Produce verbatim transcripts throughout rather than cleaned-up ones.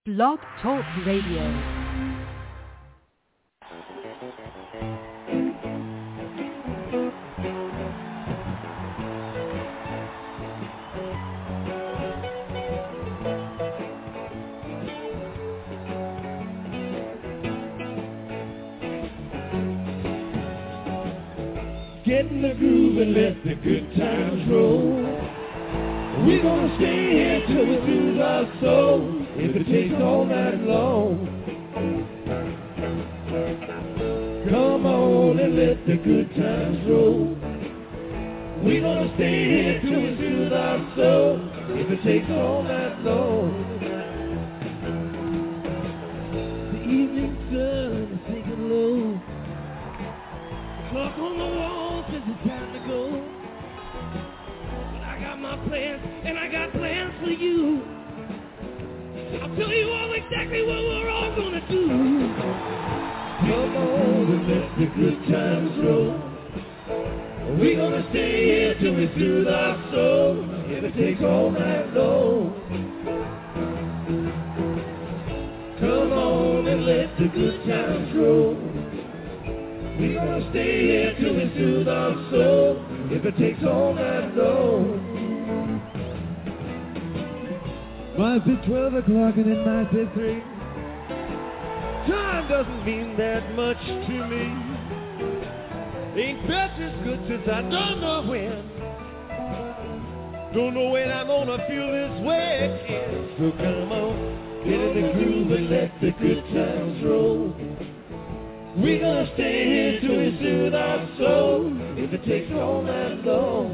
Blog Talk Radio. Get in the groove and let the good times roll. We're gonna stay here till we soothe our soul, if it takes all night long. Come on and let the good times roll. We're gonna stay here till we soothe our soul, if it takes all night long. The evening sun is sinking low. Clock on the wall says it's time to go. But I got my plans, and I got plans for you. I'll tell you all exactly what we're all gonna do. Come on and let the good times roll. We're gonna stay here till we soothe our soul, if it takes all night long. Come on and let the good times roll. We're gonna stay here till we soothe our soul, if it takes all night long. Might be twelve o'clock and it might be three. Time doesn't mean that much to me. Ain't felt as good since I don't know when. Don't know when I'm gonna feel this way again. So come on, get in the groove and let the good times roll. We're gonna stay here till we soothe our soul, if it takes all night long.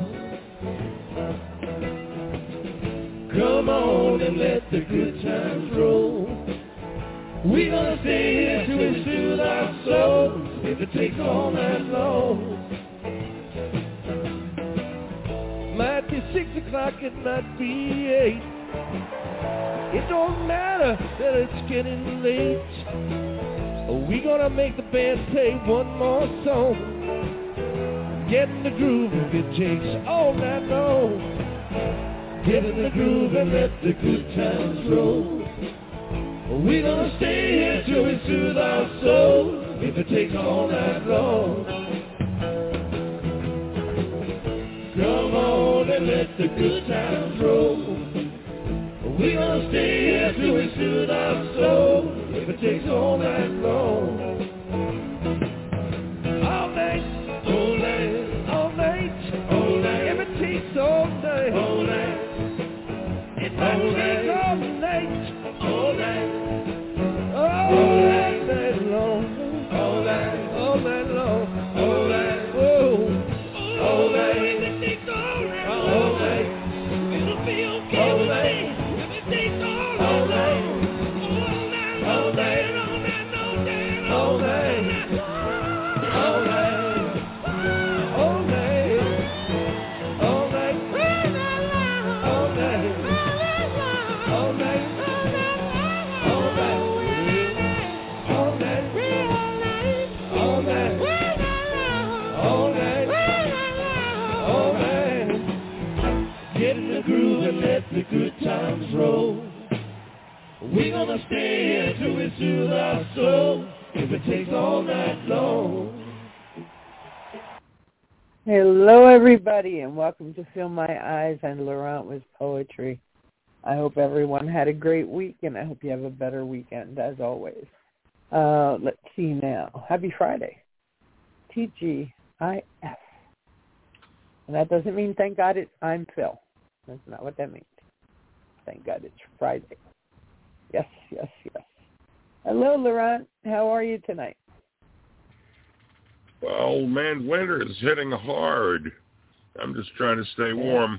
Come on and let the good times roll. We're gonna stay here till we soothe our soul, if it takes all night long. Might be six o'clock, it might be eight. It don't matter that it's getting late. We gonna make the band play one more song. Get in the groove if it takes all night long. Get in the groove and let the good times roll. We gonna stay here till we soothe our soul, if it takes all night long. Come on and let the good times roll. We gonna stay here till we soothe our soul, if it takes all night long. All night, all night, all night, all night. If it takes all night, all night. It might take all night, all night, all night, night long, all night, all night long, all night, whoa, all night. If it takes all night, all night, it'll be okay. All night. If it takes all night, all night, all night, all night, all night, all night, all night, all night, all night, all night, all night, all night, all night, all night, all night, all night. Get in the groove and let the good times roll. We're gonna stay here till we soothe our soul, if it takes all night long. Hello, everybody, and welcome to Fill My Eyes and Laurent with Poetry. I hope everyone had a great week, and I hope you have a better weekend, as always. Uh, let's see now. Happy Friday. T G I F. And that doesn't mean thank God it's I'm Phil. That's not what that means. Thank God it's Friday. Yes, yes, yes. Hello, Laurent. How are you tonight? Well, man, winter is hitting hard. I'm just trying to stay warm.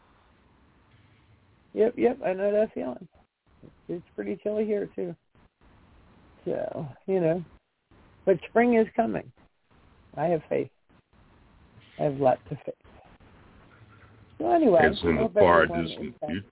Yep, yep, I know that feeling. It's pretty chilly here, too. So, you know. But spring is coming. I have faith. I have lots of faith. So anyway, it's in the far distant future.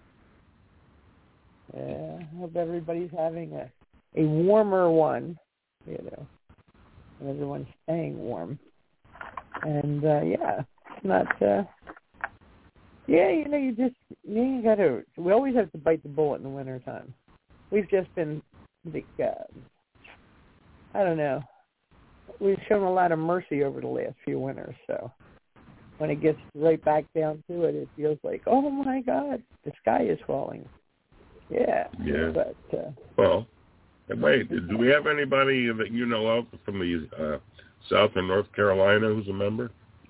Yeah, I hope everybody's having a, a warmer one, you know, and everyone's staying warm. And, uh, yeah, it's not, uh, yeah, you know, you just, you got to, we always have to bite the bullet in the wintertime. we've just been, the, uh, I don't know, we've shown a lot of mercy over the last few winters. So when it gets right back down to it, it feels like, oh my God, the sky is falling. Yeah. Yeah. But uh, well, wait, do we have anybody that you know of from the uh, South or North Carolina who's a member?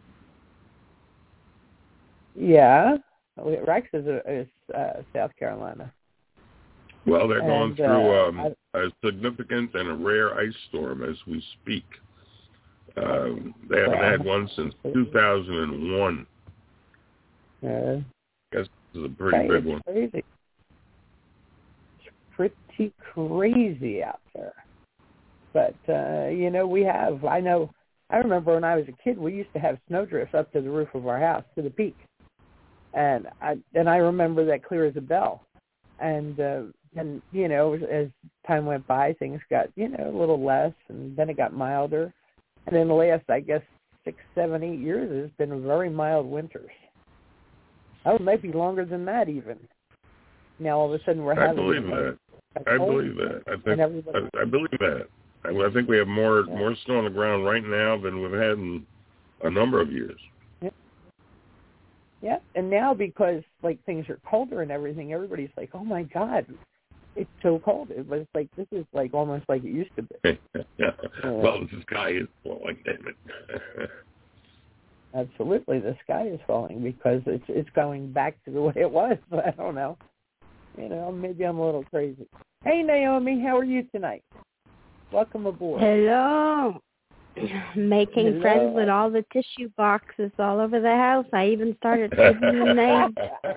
Yeah, Rex is, a, is uh, South Carolina. Well, they're going and, through uh, um, I, a significant and a rare ice storm as we speak. Um, they haven't wow. had one since two thousand one. Uh, I guess this is a pretty big one. Crazy. It's pretty crazy out there. But, uh, you know, we have, I know, I remember when I was a kid, we used to have snowdrifts up to the roof of our house, to the peak. And I, and I remember that clear as a bell. And, uh, and you know, as, as time went by, things got, you know, a little less, and then it got milder. And in the last, I guess, six, seven, eight years, it's been very mild winters. Oh, it might be longer than that even. Now all of a sudden we're I having. believe that. I believe that. I think. I, I believe that. I, I think we have more yeah. more snow on the ground right now than we've had in a number of years. Yeah. Yeah, and now because like things are colder and everything, everybody's like, "Oh my God, it's so cold." It was like this is like almost like it used to be. yeah. Well, the sky is falling, damn it. Absolutely, the sky is falling because it's it's going back to the way it was. I don't know. You know, maybe I'm a little crazy. Hey, Naomi, how are you tonight? Welcome aboard. Hello. Making Hello. friends with all the tissue boxes all over the house. I even started giving them names.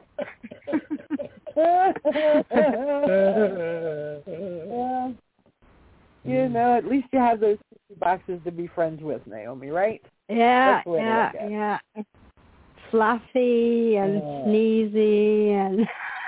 Well, you know, at least you have those tissue boxes to be friends with, Naomi, right? Yeah, That's yeah, yeah. Fluffy and uh, sneezy and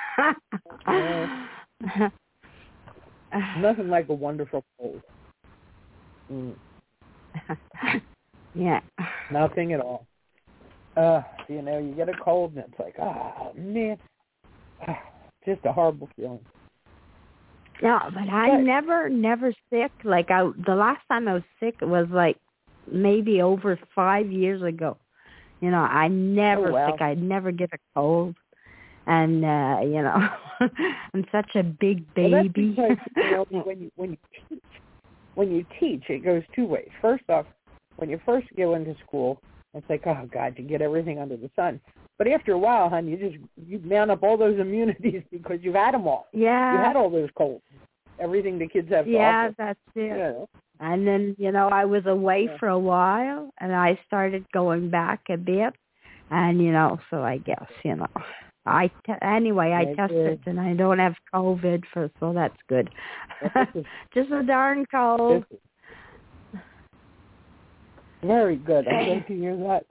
uh, nothing like a wonderful cold. Mm. Yeah. Nothing at all. Uh, you know, you get a cold and it's like, oh, man. Just a horrible feeling. No, but I'm never, never sick. Like, I, the last time I was sick was like maybe over five years ago. You know, I never oh, wow. sick. I never get a cold. And, uh, you know, I'm such a big baby. Well, that's because, you know, when you, when you teach, when you teach, it goes two ways. First off, when you first go into school, it's like, oh, God, you get everything under the sun. But after a while, hon, you just, you mount up all those immunities because you've had them all. Yeah. You had all those colds. Everything the kids have to Yeah, offer. that's it. Yeah. And then, you know, I was away Yeah. for a while, and I started going back a bit. And, you know, so I guess, you know, I t- anyway, I Very tested, good. and I don't have COVID, for, so that's good. Is, Just a darn cold. very good. I'm glad to hear that.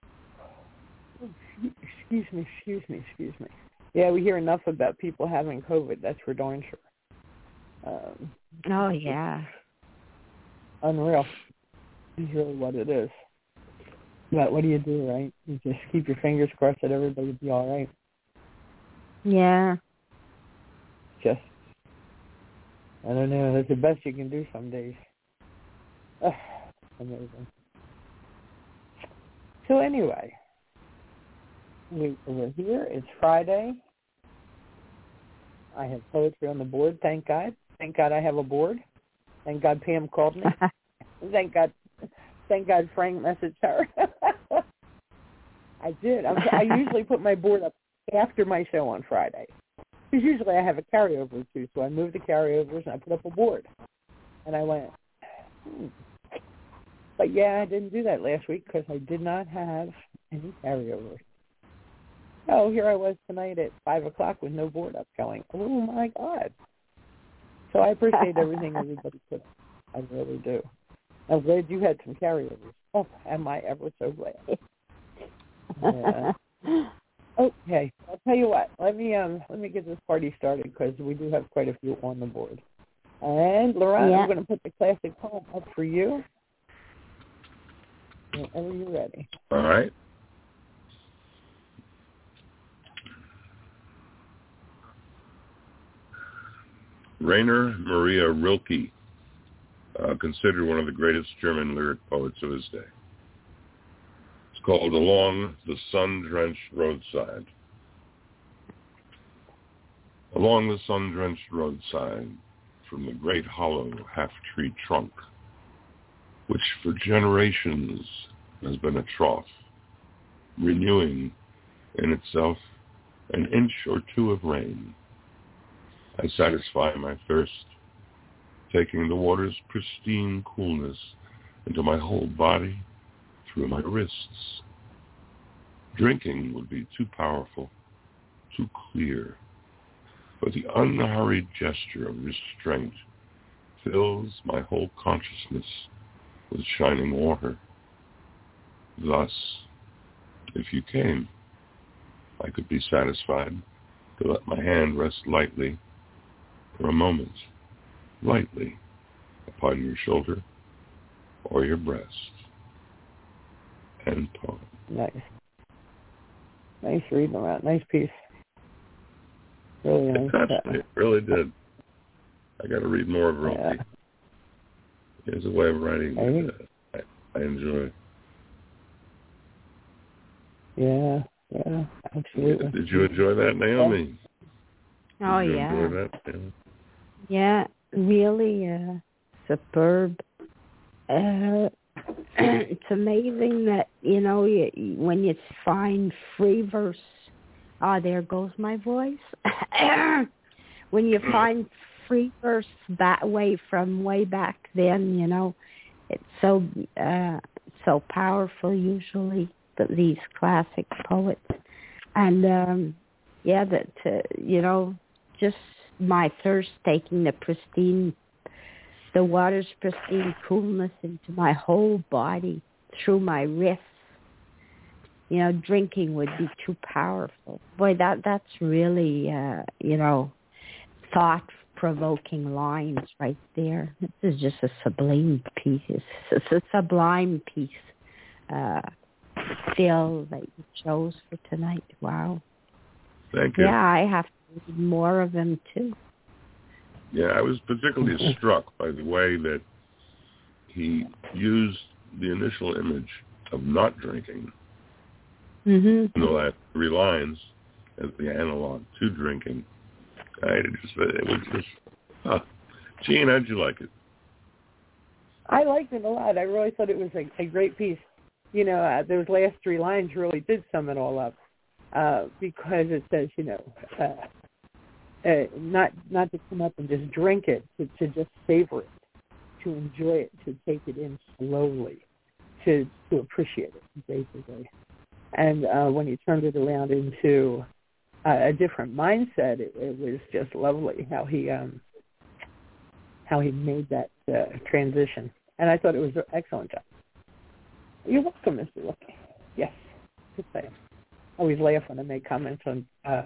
Excuse me, excuse me, excuse me. Yeah, we hear enough about people having COVID. That's for darn sure. Um, Oh, yeah. Unreal. Is really what it is. But what do you do, right? You just keep your fingers crossed that everybody will be all right. Yeah. Just, I don't know. That's the best you can do some days. Ugh, amazing. So anyway, we, we're here. It's Friday. I have poetry on the board. Thank God. Thank God I have a board. Thank God Pam called me. Thank God. Thank God Frank messaged her. I did. I'm, I usually put my board up after my show on Friday. Because usually I have a carryover or two, so I moved the carryovers and I put up a board. And I went, hmm. But yeah, I didn't do that last week because I did not have any carryovers. Oh, here I was tonight at five o'clock with no board up going, oh, my God. So I appreciate everything everybody put up. I really do. I'm glad you had some carryovers. Oh, am I ever so glad. Yeah. Okay, I'll tell you what. Let me um let me get this party started because we do have quite a few on the board. And Laurent, Yeah. I'm going to put the classic poem up for you. Whenever you're ready. All right. Rainer Maria Rilke, uh, considered one of the greatest German lyric poets of his day. It's called Along the Sun-Drenched Roadside. Along the sun-drenched roadside, from the great hollow half-tree trunk, which for generations has been a trough, renewing in itself an inch or two of rain, I satisfy my thirst, taking the water's pristine coolness into my whole body through my wrists. Drinking would be too powerful, too clear, but the unhurried gesture of restraint fills my whole consciousness with shining water. Thus, if you came, I could be satisfied to let my hand rest lightly for a moment, lightly upon your shoulder or your breast. End poem. Nice. Nice reading that. Nice piece. Really nice. It touched me. It really did. I got to read more of Rilke. Yeah. There's a way of writing that uh, I, I enjoy. Yeah, yeah, absolutely. Did you enjoy that, Naomi? Oh, Did you yeah. enjoy that, Naomi? Yeah, really uh, superb. Uh, it's amazing that, you know, you, when you find free verse, ah, there goes my voice. When you find free verse that way from way back then, you know, it's so uh, so powerful usually, that these classic poets. And, um, yeah, that, uh, you know, just my thirst taking the pristine, the water's pristine coolness into my whole body, through my wrists. You know, drinking would be too powerful. Boy, that that's really, uh, you know, thought-provoking lines right there. This is just a sublime piece. It's a sublime piece, uh, Phil, that you chose for tonight. Wow. Thank you. Yeah, I have to read more of them, too. Yeah, I was particularly struck by the way that he used the initial image of not drinking Mm-hmm. in the last three lines as the analog to drinking. I just, it was just, uh, Gene, how'd you like it? I liked it a lot. I really thought it was a, a great piece. You know, uh, those last three lines really did sum it all up, uh, because it says, you know, uh, uh, not not to come up and just drink it, to, to just savor it, to enjoy it, to take it in slowly, to to appreciate it, basically. And uh, when he turned it around into uh, a different mindset, it, it was just lovely how he um, how he made that uh, transition. And I thought it was an excellent job. You're welcome, Mister Wilkie. Yes, good say. I always laugh when I make comments on uh,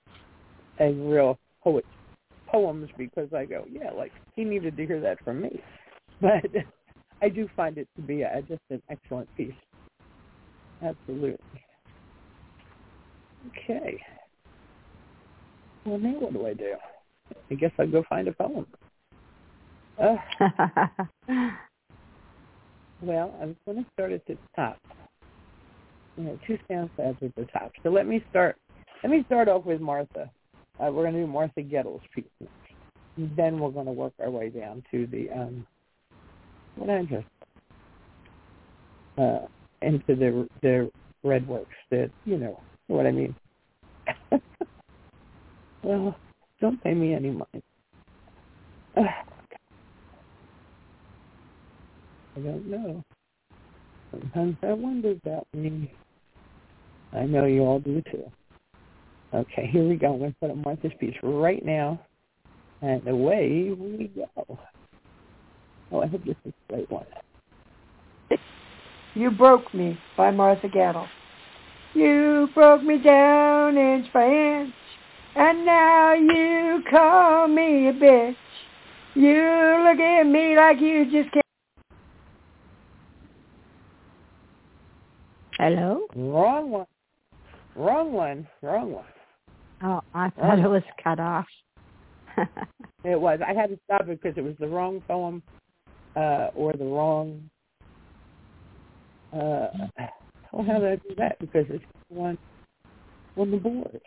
a real poet poems, because I go, yeah, like he needed to hear that from me. But I do find it to be a, just an excellent piece. Absolutely. Okay. Well, now what do I do? I guess I'll go find a poem. Uh, well, I was going to start at the top. You know, two sound pads at the top. So let me start. Let me start off with Martha. Uh, we're going to do Martha Gettel's piece next. And then we're going to work our way down to the um, what I just uh, into the the red works. That you know what I mean. Well, don't pay me any mind. Uh, I don't know. Sometimes I wonder about me. I know you all do too. Okay, here we go. I'm going to put up Martha's piece right now. And away we go. Oh, I hope this is the right one. You Broke Me by Martha Gettel. You broke me down inch by inch, and now you call me a bitch. You look at me like you just can't. Hello? Wrong one. Wrong one. Wrong one. Oh, I thought Wrong it was cut off. It was. I had to stop it because it was the wrong poem uh, or the wrong... Uh, oh, how did I do that? Because it's one on the board.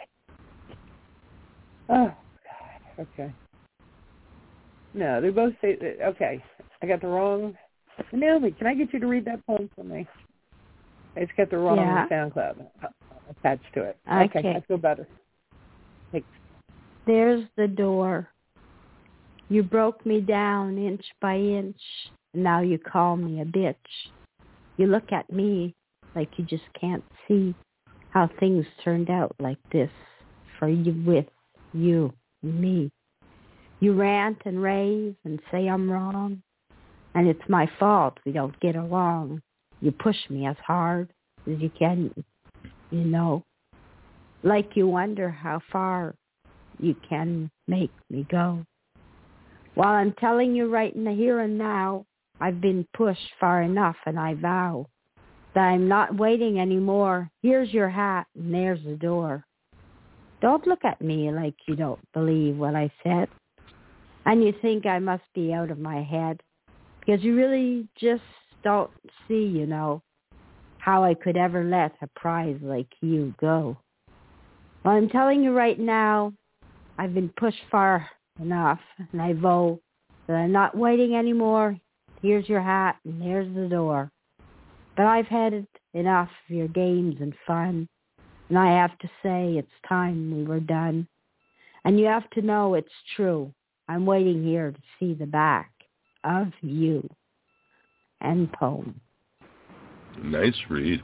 Oh, God. Okay. No, they both say... That, okay, I got the wrong... Naomi, can I get you to read that poem for me? It's got the wrong yeah. SoundCloud attached to it. Okay. Okay, I feel better. Thanks. There's the door. You broke me down inch by inch, and now you call me a bitch. You look at me like you just can't see how things turned out like this for you, with you, me. You rant and rave and say I'm wrong, and it's my fault we don't get along. You push me as hard as you can, you know, like you wonder how far you can make me go. While I'm telling you right in the here and now, I've been pushed far enough, and I vow that I'm not waiting anymore. Here's your hat, and there's the door. Don't look at me like you don't believe what I said, and you think I must be out of my head, because you really just don't see, you know, how I could ever let a prize like you go. Well, I'm telling you right now, I've been pushed far enough, and I vow that I'm not waiting anymore. Here's your hat, and there's the door. But I've had enough of your games and fun, and I have to say it's time we were done. And you have to know it's true. I'm waiting here to see the back of you. End poem. Nice read.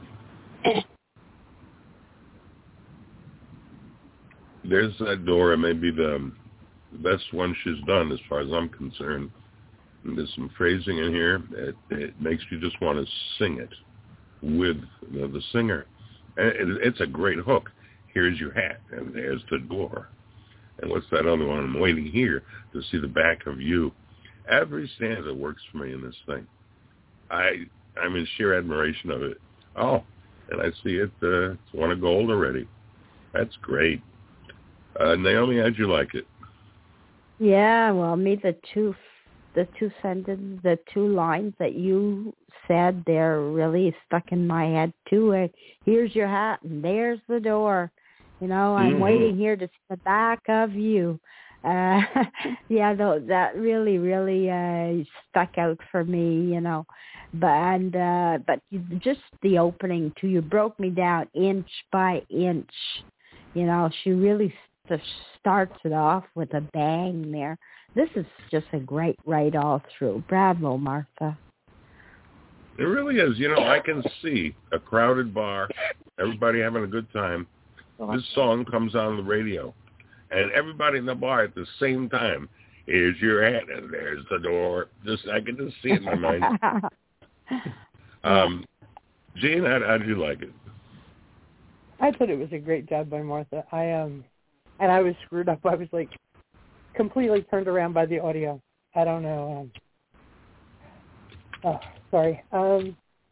There's that door. It may be the best one she's done as far as I'm concerned. And there's some phrasing in here. It, it makes you just want to sing it with you know, the singer. And it, it's a great hook. Here's your hat, and there's the door. And what's that other one? I'm waiting here to see the back of you. Every stanza works for me in this thing. I, I'm in sheer admiration of it. Oh, and I see it. Uh, it's won a gold already. That's great. Uh, Naomi, how'd you like it? Yeah, well, me, the two, the two sentences, the two lines that you said, they're really stuck in my head, too. Uh, Here's your hat, and there's the door. You know, I'm mm-hmm. waiting here to see the back of you. Uh, yeah, though, that really, really uh, stuck out for me, you know. But and uh, but just the opening to you broke me down inch by inch. You know, she really st- starts it off with a bang there. This is just a great write all through. Bravo, Martha. It really is. You know, I can see a crowded bar, everybody having a good time. This song comes on the radio, and everybody in the bar at the same time, here's your hat, and there's the door. Just I can just see it in my mind. um, Jean, how, how did you like it? I thought it was a great job by Martha. I um, and I was screwed up. I was like completely turned around by the audio. I don't know. Um, oh, sorry. Um,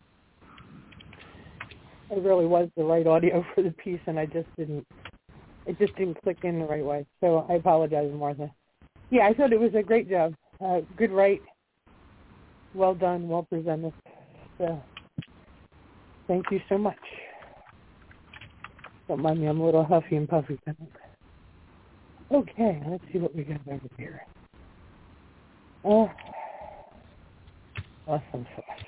it really was the right audio for the piece, and I just didn't. It just didn't click in the right way. So I apologize, Martha. Yeah, I thought it was a great job. Uh, good write. Well done. Well presented. So thank you so much. Don't mind me, I'm a little huffy and puffy tonight. Okay, let's see what we got over here. Oh, awesome sauce.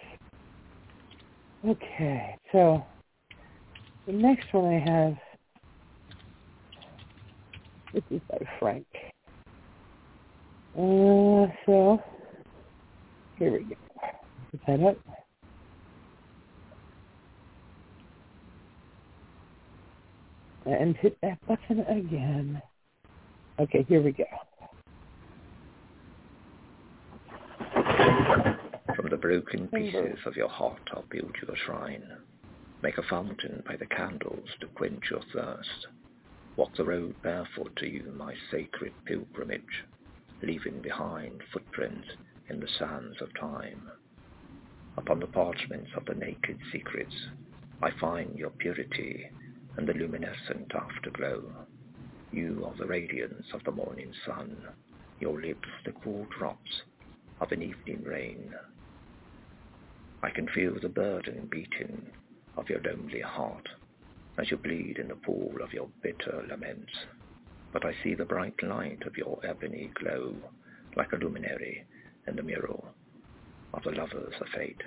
Okay, so the next one I have, this is by Frank. Uh, so, here we go. Put that up. And hit that button again. Okay, here we go. From the broken pieces of your heart I'll build you a shrine. Make a fountain by the candles to quench your thirst. Walk the road barefoot to you, my sacred pilgrimage, leaving behind footprints in the sands of time. Upon the parchments of the naked secrets, I find your purity and the luminescent afterglow. You are the radiance of the morning sun, your lips the cool drops of an evening rain. I can feel the burden beating of your lonely heart as you bleed in the pool of your bitter laments, but I see the bright light of your ebony glow like a luminary in the mirror of the lovers of fate.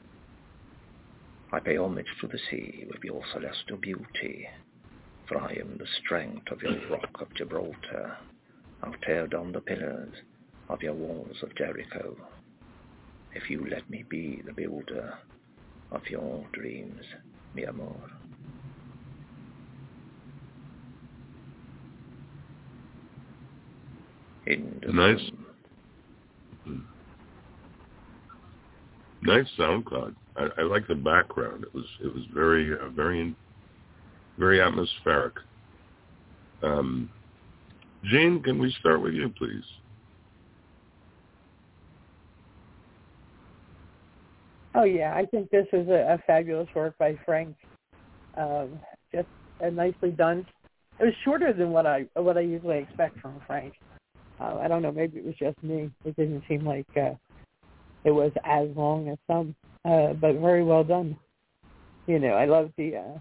I pay homage to the sea with your celestial beauty, for I am the strength of your rock of Gibraltar. I'll tear down the pillars of your walls of Jericho, if you let me be the builder of your dreams, mi amor. In the Nice. room. Nice sound cloud. I, I like the background. It was it was very uh, very very atmospheric. Um, Jane, can we start with you, please? Oh yeah, I think this is a, a fabulous work by Frank. Um, just uh, nicely done. It was shorter than what I what I usually expect from Frank. Uh, I don't know, maybe it was just me. It didn't seem like uh, it was as long as some, uh, but very well done. You know, I love the uh,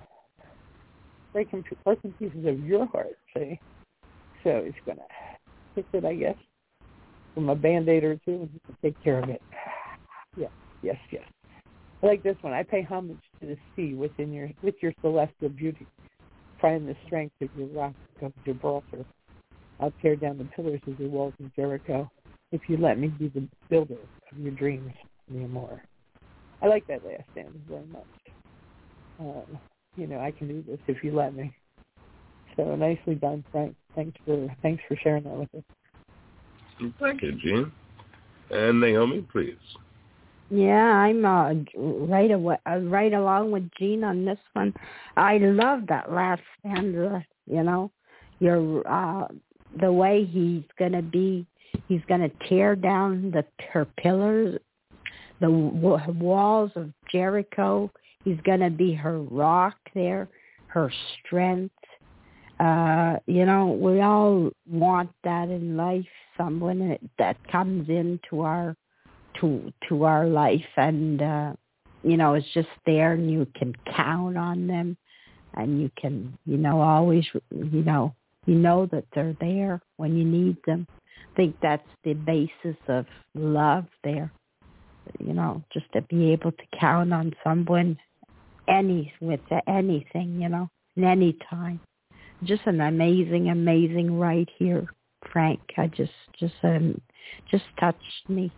breaking broken pieces of your heart, see? So it's going to fix it, I guess, from a Band-Aid or two and take care of it. Yeah, yes, yes. I like this one. I pay homage to the sea within your with your celestial beauty, find the strength of your rock of Gibraltar. I'll tear down the pillars of your walls of Jericho, if you let me be the builder of your dreams, mi amor. I like that last stanza very much. Uh, you know, I can do this if you let me. So nicely done, Frank. Thanks for thanks for sharing that with us. Thank you, Jean. And Naomi, please. Yeah, I'm uh, right away, uh, right along with Jean on this one. I love that last stanza. You know, your uh, the way he's gonna be. He's gonna tear down the her pillars, the w- walls of Jericho. He's gonna be her rock there, her strength. Uh, you know, we all want that in life. Someone that comes into our to to our life, and uh, you know, it's just there, and you can count on them, and you can, you know, always, you know, you know that they're there when you need them. I think that's the basis of love there. You know, just to be able to count on someone, any with anything, you know, in any time. Just an amazing, amazing right here, Frank. I just, just, um, just touched me.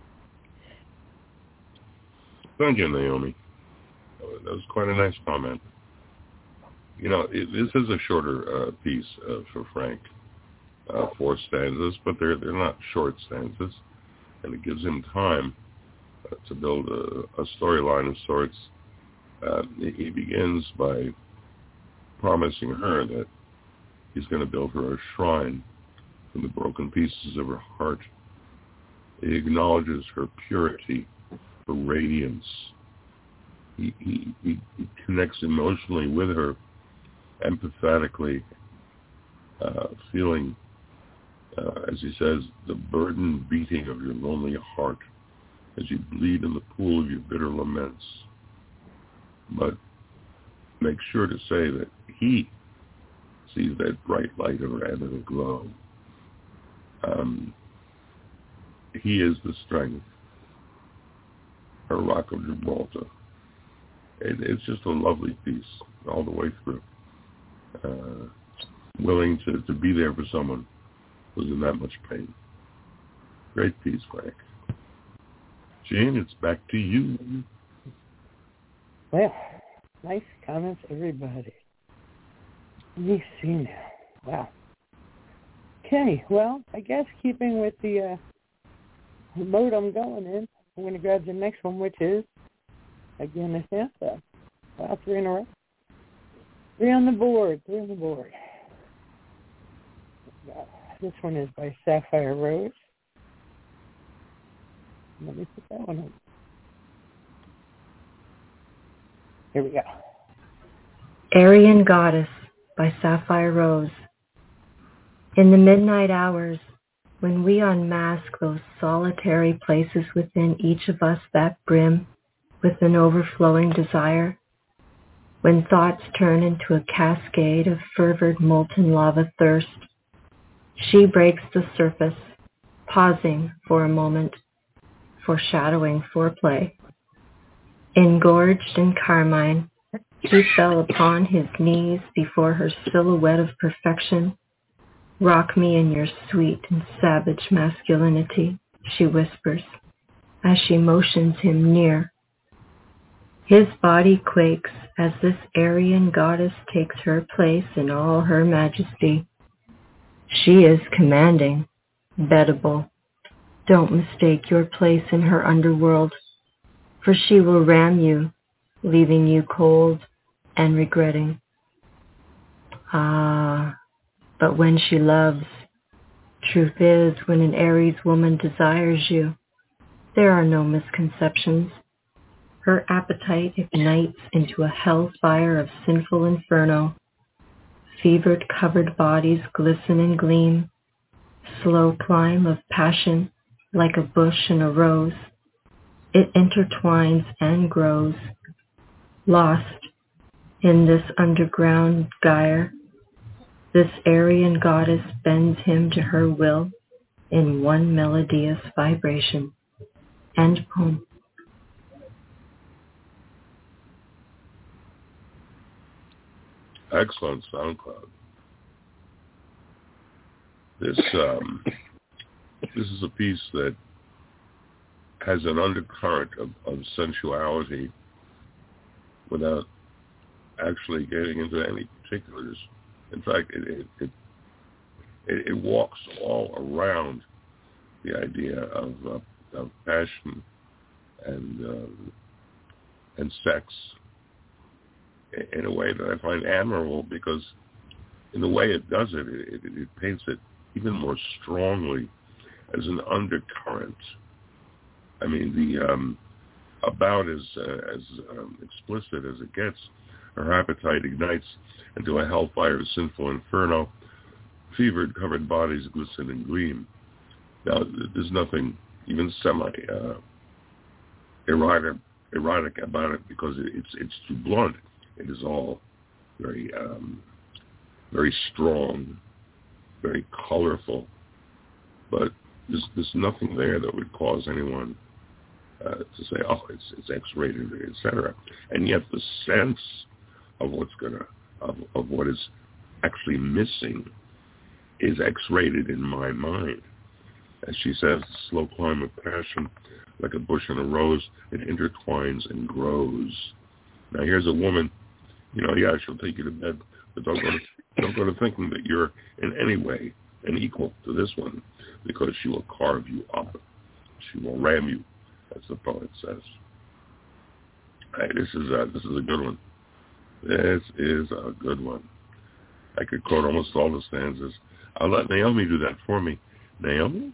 Thank you, Naomi. That was quite a nice comment. You know, it, this is a shorter uh, piece uh, for Frank, uh, four stanzas, but they're they're not short stanzas, and it gives him time uh, to build a, a storyline of sorts. Uh, he begins by promising her that he's going to build her a shrine from the broken pieces of her heart. He acknowledges her purity, her radiance. He, he, he connects emotionally with her, empathetically, uh, feeling, uh, as he says, the burden beating of your lonely heart as you bleed in the pool of your bitter laments. But make sure to say that he sees that bright light of her ebony glow. Um, he is the strength, her rock of Gibraltar. It, it's just a lovely piece all the way through. Uh, willing to, to be there for someone who's in that much pain. Great piece, Frank. Jean, it's back to you. Well, nice comments, everybody. Let me see now. Wow. Okay, well, I guess keeping with the uh, mode I'm going in, I'm going to grab the next one, which is, again, a stanza. Wow, three in a row. Three on the board, three on the board. This one is by Sapphire Rose. Let me put that one on. Here we go. Aryan Goddess by Sapphire Rose. In the midnight hours, when we unmask those solitary places within each of us that brim with an overflowing desire, when thoughts turn into a cascade of fervid molten lava thirst, she breaks the surface, pausing for a moment, foreshadowing foreplay. Engorged in carmine, he fell upon his knees before her silhouette of perfection. Rock me in your sweet and savage masculinity, she whispers, as she motions him near. His body quakes as this Aryan goddess takes her place in all her majesty. She is commanding, bettable. Don't mistake your place in her underworld, for she will ram you, leaving you cold and regretting. Ah, but when she loves, truth is, when an Aries woman desires you, there are no misconceptions. Her appetite ignites into a hellfire of sinful inferno. Fevered covered bodies glisten and gleam, slow climb of passion like a bush and a rose. It intertwines and grows, lost in this underground gyre. This Aryan goddess bends him to her will in one melodious vibration. End poem. Excellent SoundCloud. This um, this is a piece that has an undercurrent of, of sensuality without actually getting into any particulars. In fact, it it, it it it walks all around the idea of uh, of passion and um, and sex in a way that I find admirable, because in the way it does it, it, it, it paints it even more strongly as an undercurrent. I mean, the um, about as uh, as um, explicit as it gets. Her appetite ignites into a hellfire of sinful inferno. Fevered, covered bodies glisten and gleam. Now, there's nothing even semi uh, erotic erotic about it, because it's it's too blunt. It is all very um, very strong, very colorful, but there's there's nothing there that would cause anyone uh, to say, oh, it's it's X-rated, et cetera. And yet the sense of what's gonna of, of what is actually missing is X-rated in my mind. As she says, the slow climb of passion, like a bush and a rose, it intertwines and grows. Now here's a woman, you know, yeah, she'll take you to bed, but don't go to don't go to thinking that you're in any way an equal to this one, because she will carve you up. She will ram you, as the poet says. Hey, this is a, this is a good one. This is a good one. I could quote almost all the stanzas. I'll let Naomi do that for me. Naomi?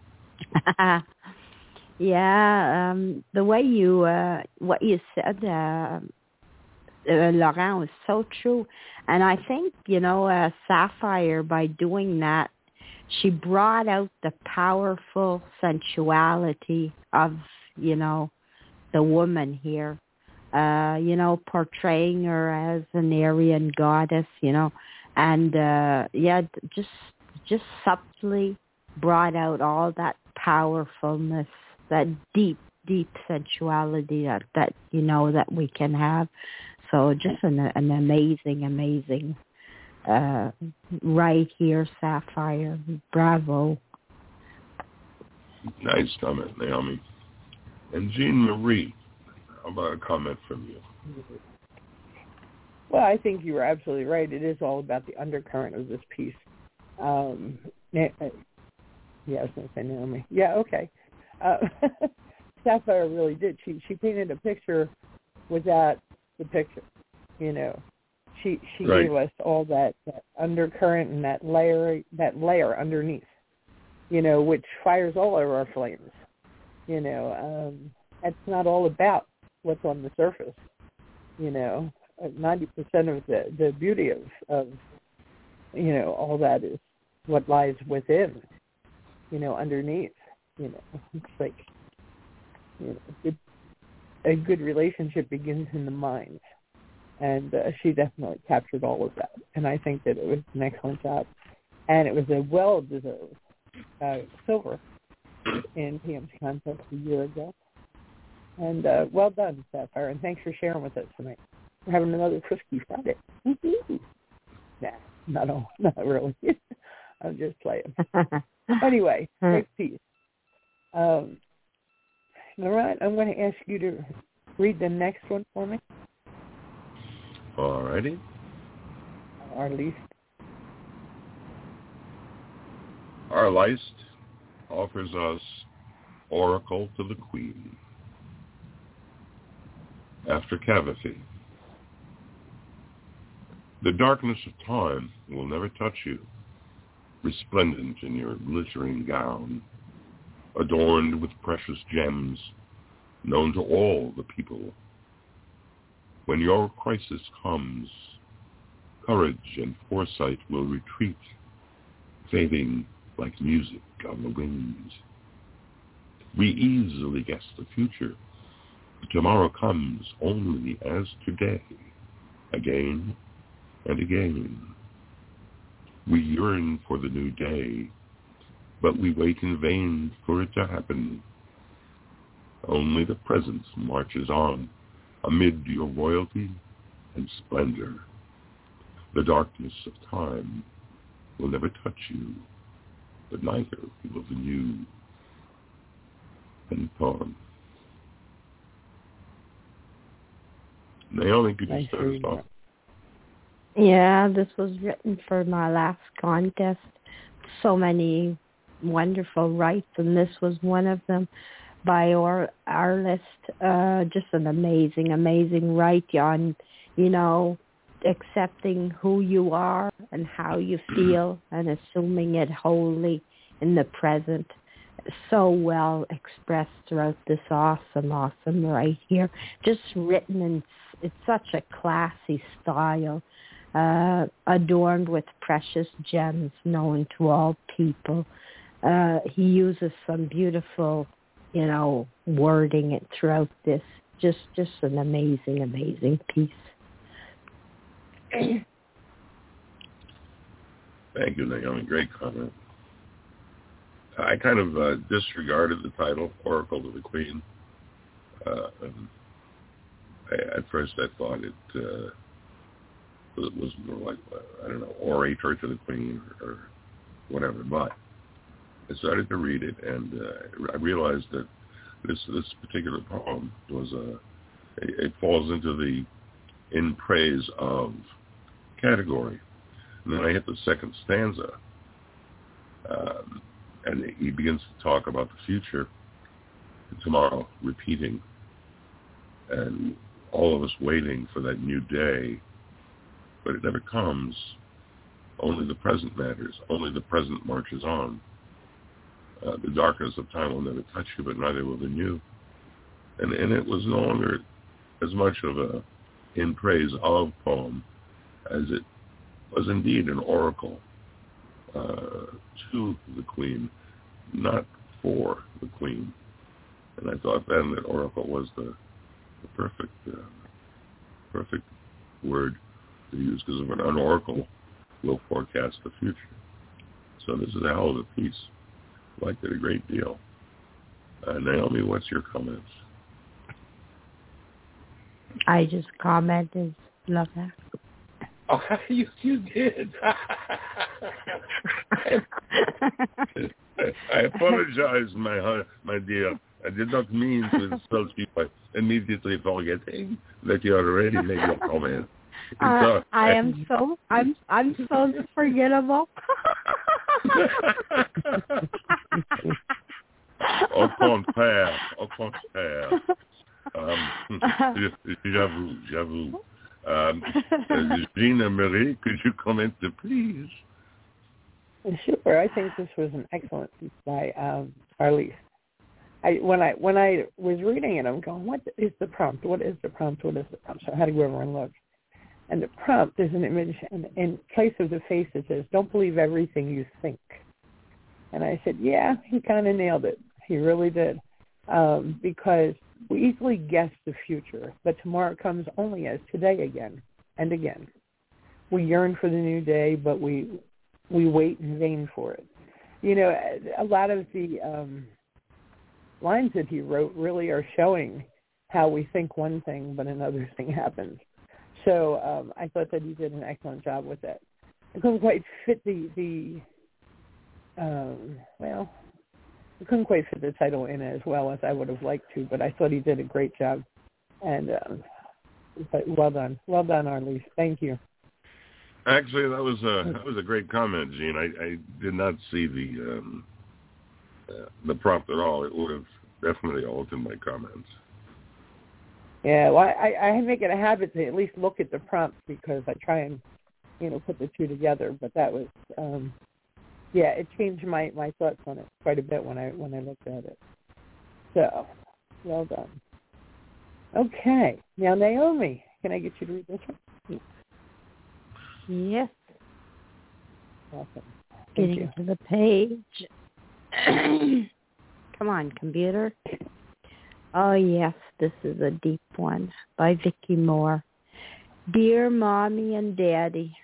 Yeah, um, the way you, uh, what you said, uh, uh, Laurent, was so true. And I think, you know, uh, Sapphire, by doing that, she brought out the powerful sensuality of, you know, the woman here. Uh, you know, portraying her as an Aryan goddess, you know, and uh, yeah, just just subtly brought out all that powerfulness, that deep, deep sensuality that, that you know that we can have. So just an an amazing, amazing uh, right here, Sapphire. Bravo. Nice comment, Naomi. And Jean Marie, how about a comment from you? Well, I think you were absolutely right. It is all about the undercurrent of this piece. Um, yeah, I was going to say Naomi. Yeah, okay. Uh, Sapphire really did. She she painted a picture without the picture. You know, she she right. gave us all that, that undercurrent and that layer that layer underneath. You know, which fires all of our flames. You know, um, that's not all about what's on the surface. You know, ninety percent of the, the beauty of, of, you know, all that is what lies within, you know, underneath. You know, it's like, you know, it, a good relationship begins in the mind. And uh, she definitely captured all of that. And I think that it was an excellent job. And it was a well-deserved uh, silver in P M's contest a year ago. And uh, well done, Sapphire. And thanks for sharing with us tonight. We're having another Frisky Friday. Nah, not all, not really. I'm just playing. Anyway, great piece. Um, Laurent, I'm going to ask you to read the next one for me. All righty. Our least. Our Leist offers us Oracle to the Queen. After Cavity. The darkness of time will never touch you, resplendent in your glittering gown, adorned with precious gems, known to all the people. When your crisis comes, courage and foresight will retreat, fading like music on the wind. We easily guess the future. Tomorrow comes only as today, again and again. We yearn for the new day, but we wait in vain for it to happen. Only the present marches on amid your royalty and splendor. The darkness of time will never touch you, but neither will the new. End poem. Naomi, could you Nice start us off? Yeah, this was written for my last contest. So many wonderful rights, and this was one of them by our, our list. Uh, just an amazing, amazing right on, you know, accepting who you are and how you feel and assuming it wholly in the present. So well expressed throughout this awesome, awesome right here. Just written in it's such a classy style, uh, adorned with precious gems known to all people. Uh, he uses some beautiful, you know, wording it throughout this. Just, just an amazing, amazing piece. Thank you, Naomi. Great comment. I kind of uh, disregarded the title, Oracle to the Queen. Uh, um, I, at first I thought it, uh, it was more like, uh, I don't know, Orator to the Queen or, or whatever. But I started to read it, and uh, I realized that this this particular poem was a, it, it falls into the in praise of category. And then I hit the second stanza, um, and he begins to talk about the future, tomorrow repeating, and all of us waiting for that new day, but it never comes. Only the present matters. Only the present marches on. Uh, the darkness of time will never touch you, but neither will the new. And, and it was no longer as much of a in praise of poem as it was indeed an oracle uh, to the Queen, not for the Queen. And I thought then that oracle was the, the perfect uh, perfect word to use, because an, an oracle will forecast the future. So this is a hell of a piece. I liked it a great deal. Uh, Naomi, what's your comments? I just commented, love that. Oh, you, you did. I apologize, my my dear. I did not mean to insult you by immediately forgetting that you already made your comment. Uh, So, I am so I'm I'm so forgettable. Au contraire, au contraire. Um, j'avoue, j'avoue. Um, Gina Marie, could you comment, please? Sure. I think this was an excellent piece by um, Arlise. I when I when I was reading it, I'm going, what is the prompt? What is the prompt? What is the prompt? So I had to go over and look. And the prompt is an image, and in place of the face it says, "Don't believe everything you think." And I said, yeah, he kind of nailed it. He really did. Um, because we easily guess the future, but tomorrow comes only as today again and again. We yearn for the new day, but we we wait in vain for it. You know, a lot of the um, lines that he wrote really are showing how we think one thing, but another thing happens. So um, I thought that he did an excellent job with that. I couldn't quite fit the, the um, well, I couldn't quite fit the title in as well as I would have liked to, but I thought he did a great job. And um, but well done. Well done, Arlise. Thank you. Actually, that was a that was a great comment, Gene. I, I did not see the um, uh, the prompt at all. It would have definitely altered my comments. Yeah, well, I, I make it a habit to at least look at the prompt because I try and, you know, put the two together. But that was, um, yeah, it changed my, my thoughts on it quite a bit when I when I looked at it. So, well done. Okay, now Naomi, can I get you to read this one? Yes. Awesome. Thank Getting you. to the page. Come on, computer. Oh, yes, this is a deep one by Vicki Moore. Dear Mommy and Daddy,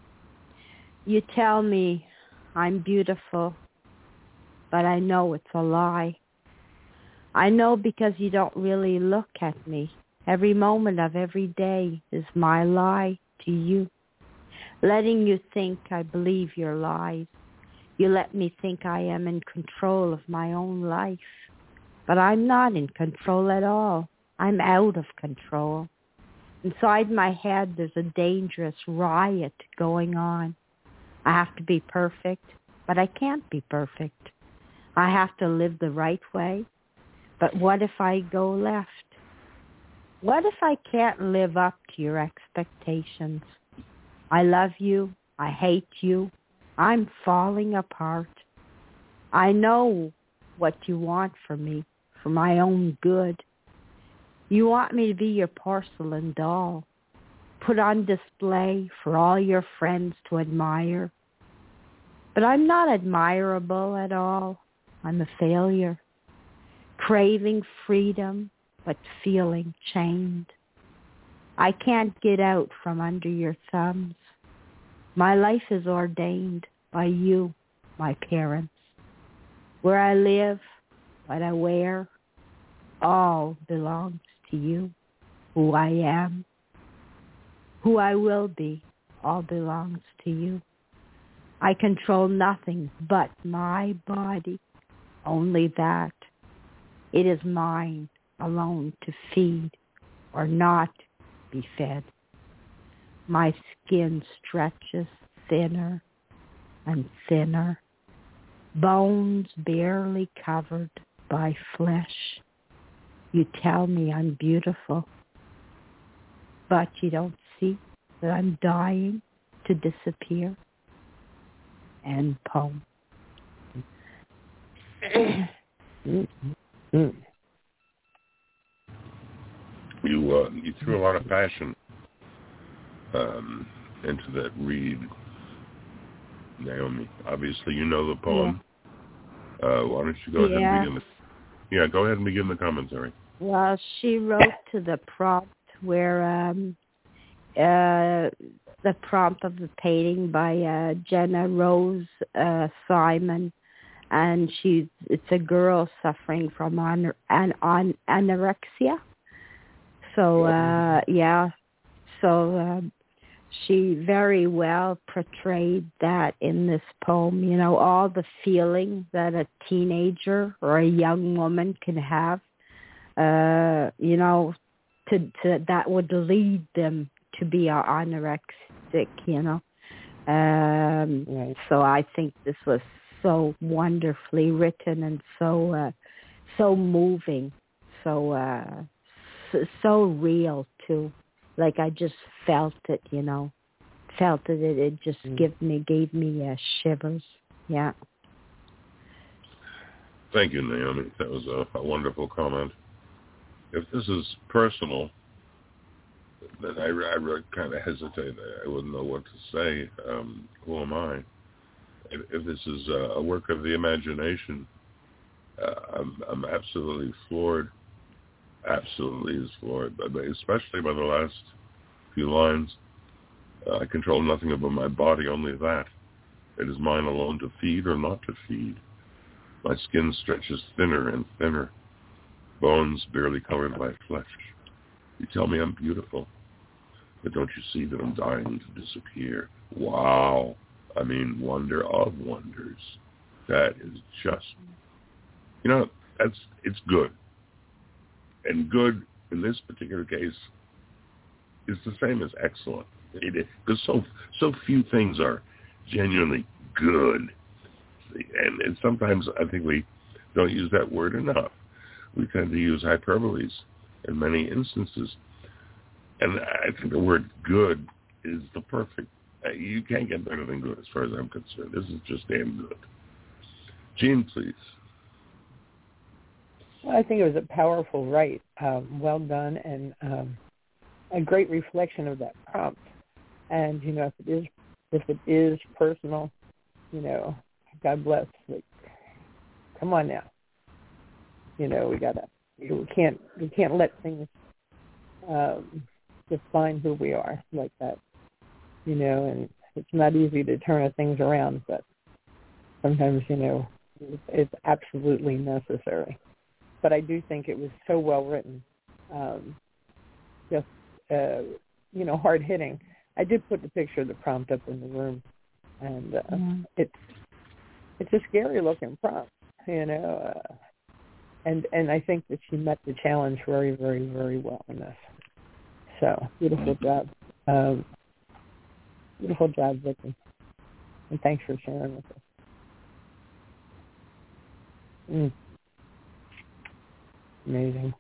you tell me I'm beautiful, but I know it's a lie. I know because you don't really look at me. Every moment of every day is my lie to you. Letting you think I believe your lies. You let me think I am in control of my own life. But I'm not in control at all. I'm out of control. Inside my head, there's a dangerous riot going on. I have to be perfect, but I can't be perfect. I have to live the right way. But what if I go left? What if I can't live up to your expectations? I love you. I hate you. I'm falling apart. I know what you want from me, for my own good. You want me to be your porcelain doll, put on display for all your friends to admire. But I'm not admirable at all. I'm a failure, craving freedom, but feeling chained. I can't get out from under your thumbs. My life is ordained by you, my parents. Where I live, what I wear, all belongs to you. Who I am, who I will be, all belongs to you. I control nothing but my body, only that. It is mine alone to feed or not be fed. My skin stretches thinner and thinner, bones barely covered by flesh. You tell me I'm beautiful, but you don't see that I'm dying to disappear. End poem. Mm-hmm. You uh, you threw a lot of passion um, into that read, Naomi. Obviously, you know the poem. Yeah. Uh, why don't you go yeah. ahead and begin the Yeah, go ahead and begin the commentary. Well, she wrote to the prompt where um, uh, the prompt of the painting by uh, Jenna Rose uh, Simon, and she's it's a girl suffering from an, an, an anorexia. So uh, yeah, so uh, she very well portrayed that in this poem. You know, all the feeling that a teenager or a young woman can have. Uh, you know, to, to that would lead them to be anorexic, you know. Um, right. So I think this was so wonderfully written and so uh, so moving, so, uh, so so real too. Like I just felt it, you know, felt it. It, it just mm. give me gave me uh, shivers. Yeah. Thank you, Naomi. That was a, a wonderful comment. If this is personal, then I, I kind of hesitate. I wouldn't know what to say. Um, who am I? if, if this is a, a work of the imagination, uh, I'm, I'm absolutely floored. Absolutely is floored, but especially by the last few lines. Uh, I control nothing about my body, only that. It is mine alone to feed or not to feed. My skin stretches thinner and thinner, bones barely covered by flesh. You tell me I'm beautiful, but don't you see that I'm dying to disappear? Wow. I mean, wonder of wonders. That is just, you know, that's, it's good. And good, in this particular case, is the same as excellent. It, because so so few things are genuinely good. And, and sometimes I think we don't use that word enough. We tend to use hyperboles in many instances. And I think the word good is the perfect. You can't get better than good as far as I'm concerned. This is just damn good. Jean, please. Well, I think it was a powerful write, um, well done, and um, a great reflection of that prompt. And you know, if it is if it is personal, you know, God bless. Like, come on now. You know, we gotta. We can't. We can't let things um, define who we are like that. You know, and it's not easy to turn things around, but sometimes, you know, it's absolutely necessary. But I do think it was so well written, um, just, uh, you know, hard hitting. I did put the picture of the prompt up in the room, and uh, mm-hmm. it's it's a scary looking prompt, you know, uh, and and I think that she met the challenge very, very, very well in this. So beautiful job, um, beautiful job, Vicki, and thanks for sharing with us. Mm. Amazing.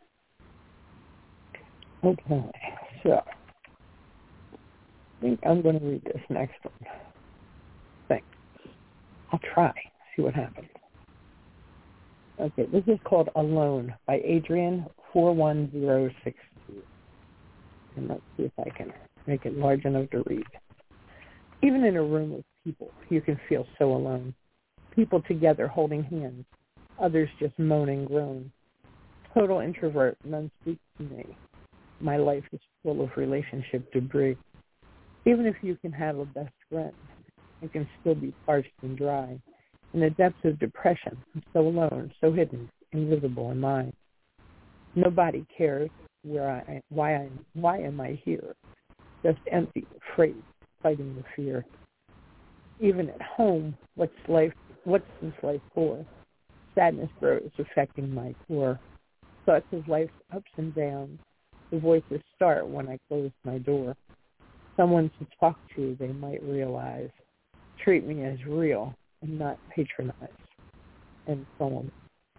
Okay, so I think I'm going to read this next one. Thanks. I'll try. See what happens. Okay, this is called Alone by Adrian four one zero six two. And let's see if I can make it large enough to read. Even in a room with people, you can feel so alone. People together holding hands, others just moan and groan. Total introvert, none speak to me. My life is full of relationship debris. Even if you can have a best friend, it can still be parched and dry. In the depths of depression, I'm so alone, so hidden, invisible in mine. Nobody cares where I, why I, why am I here? Just empty, afraid, fighting the fear. Even at home, what's life? What's this life for? Sadness grows, affecting my core. Thoughts of life's ups and downs. The voices start when I close my door. Someone to talk to, they might realize. Treat me as real and not patronize. And so on.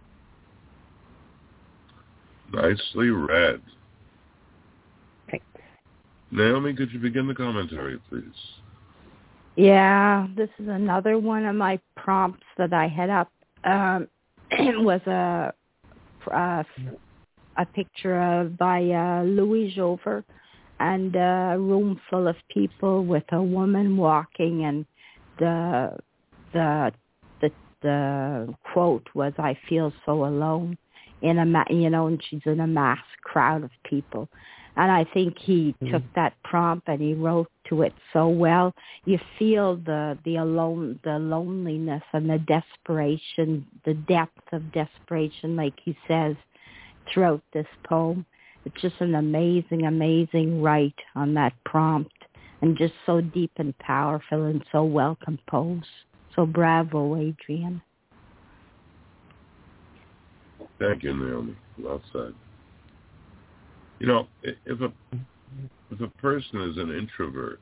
Nicely read. Thanks. Naomi, could you begin the commentary, please? Yeah, this is another one of my prompts that I had up. Um, it was a Uh, a picture of by uh, Louis Jover, and a room full of people with a woman walking, and the the the the quote was, "I feel so alone," in a ma- you know, and she's in a mass crowd of people. And I think he mm-hmm. took that prompt and he wrote to it so well. You feel the the alone, the loneliness and the desperation, the depth of desperation, like he says, throughout this poem. It's just an amazing, amazing write on that prompt, and just so deep and powerful and so well composed. So bravo, Adrian. Thank you, Naomi. Well said. You know, if a if a person is an introvert,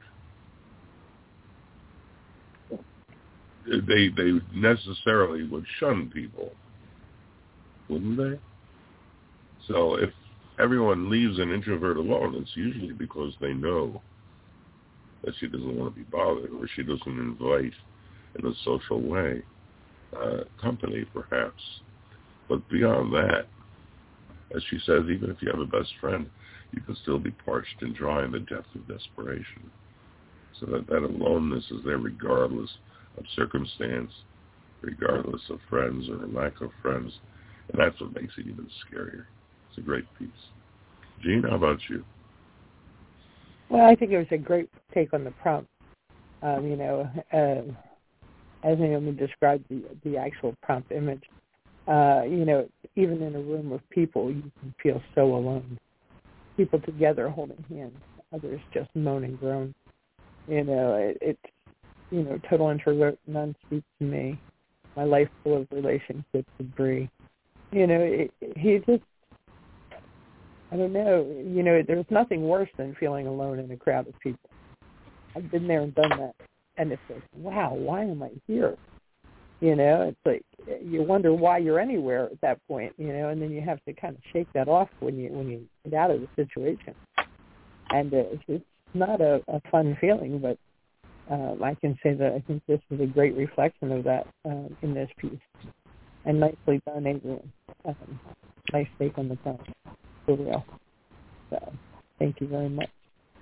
they they necessarily would shun people, wouldn't they? So if everyone leaves an introvert alone, it's usually because they know that she doesn't want to be bothered, or she doesn't invite in a social way uh, company, perhaps. But beyond that, as she says, even if you have a best friend, you can still be parched and dry in the depth of desperation. So that, that aloneness is there regardless of circumstance, regardless of friends or lack of friends. And that's what makes it even scarier. It's a great piece. Jean, how about you? Well, I think it was a great take on the prompt. Um, you know, uh, as Naomi described the, the actual prompt image, uh, you know, even in a room of people, you can feel so alone. People together holding hands, others just moan and groan. You know, it, it's, you know, total introvert, none speaks to me. My life full of relationships debris. You know, it, it, he just, I don't know, you know, there's nothing worse than feeling alone in a crowd of people. I've been there and done that. And it's like, wow, why am I here? You know, it's like you wonder why you're anywhere at that point, you know, and then you have to kind of shake that off when you when you get out of the situation. And uh, it's, it's not a, a fun feeling, but um, I can say that I think this is a great reflection of that um, in this piece. And nicely done, Adrian. Um, nice take on the prompt, for real. So, thank you very much.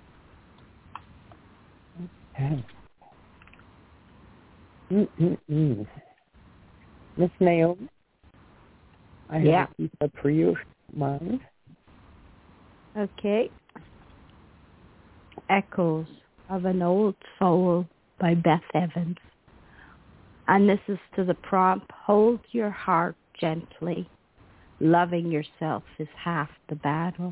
Okay. Mm-mm-mm. Miss Naomi, I have yeah. a piece up for you, if you don't mind. Okay. Echoes of an Old Soul by Beth Evans. And this is to the prompt, hold your heart gently. Loving yourself is half the battle.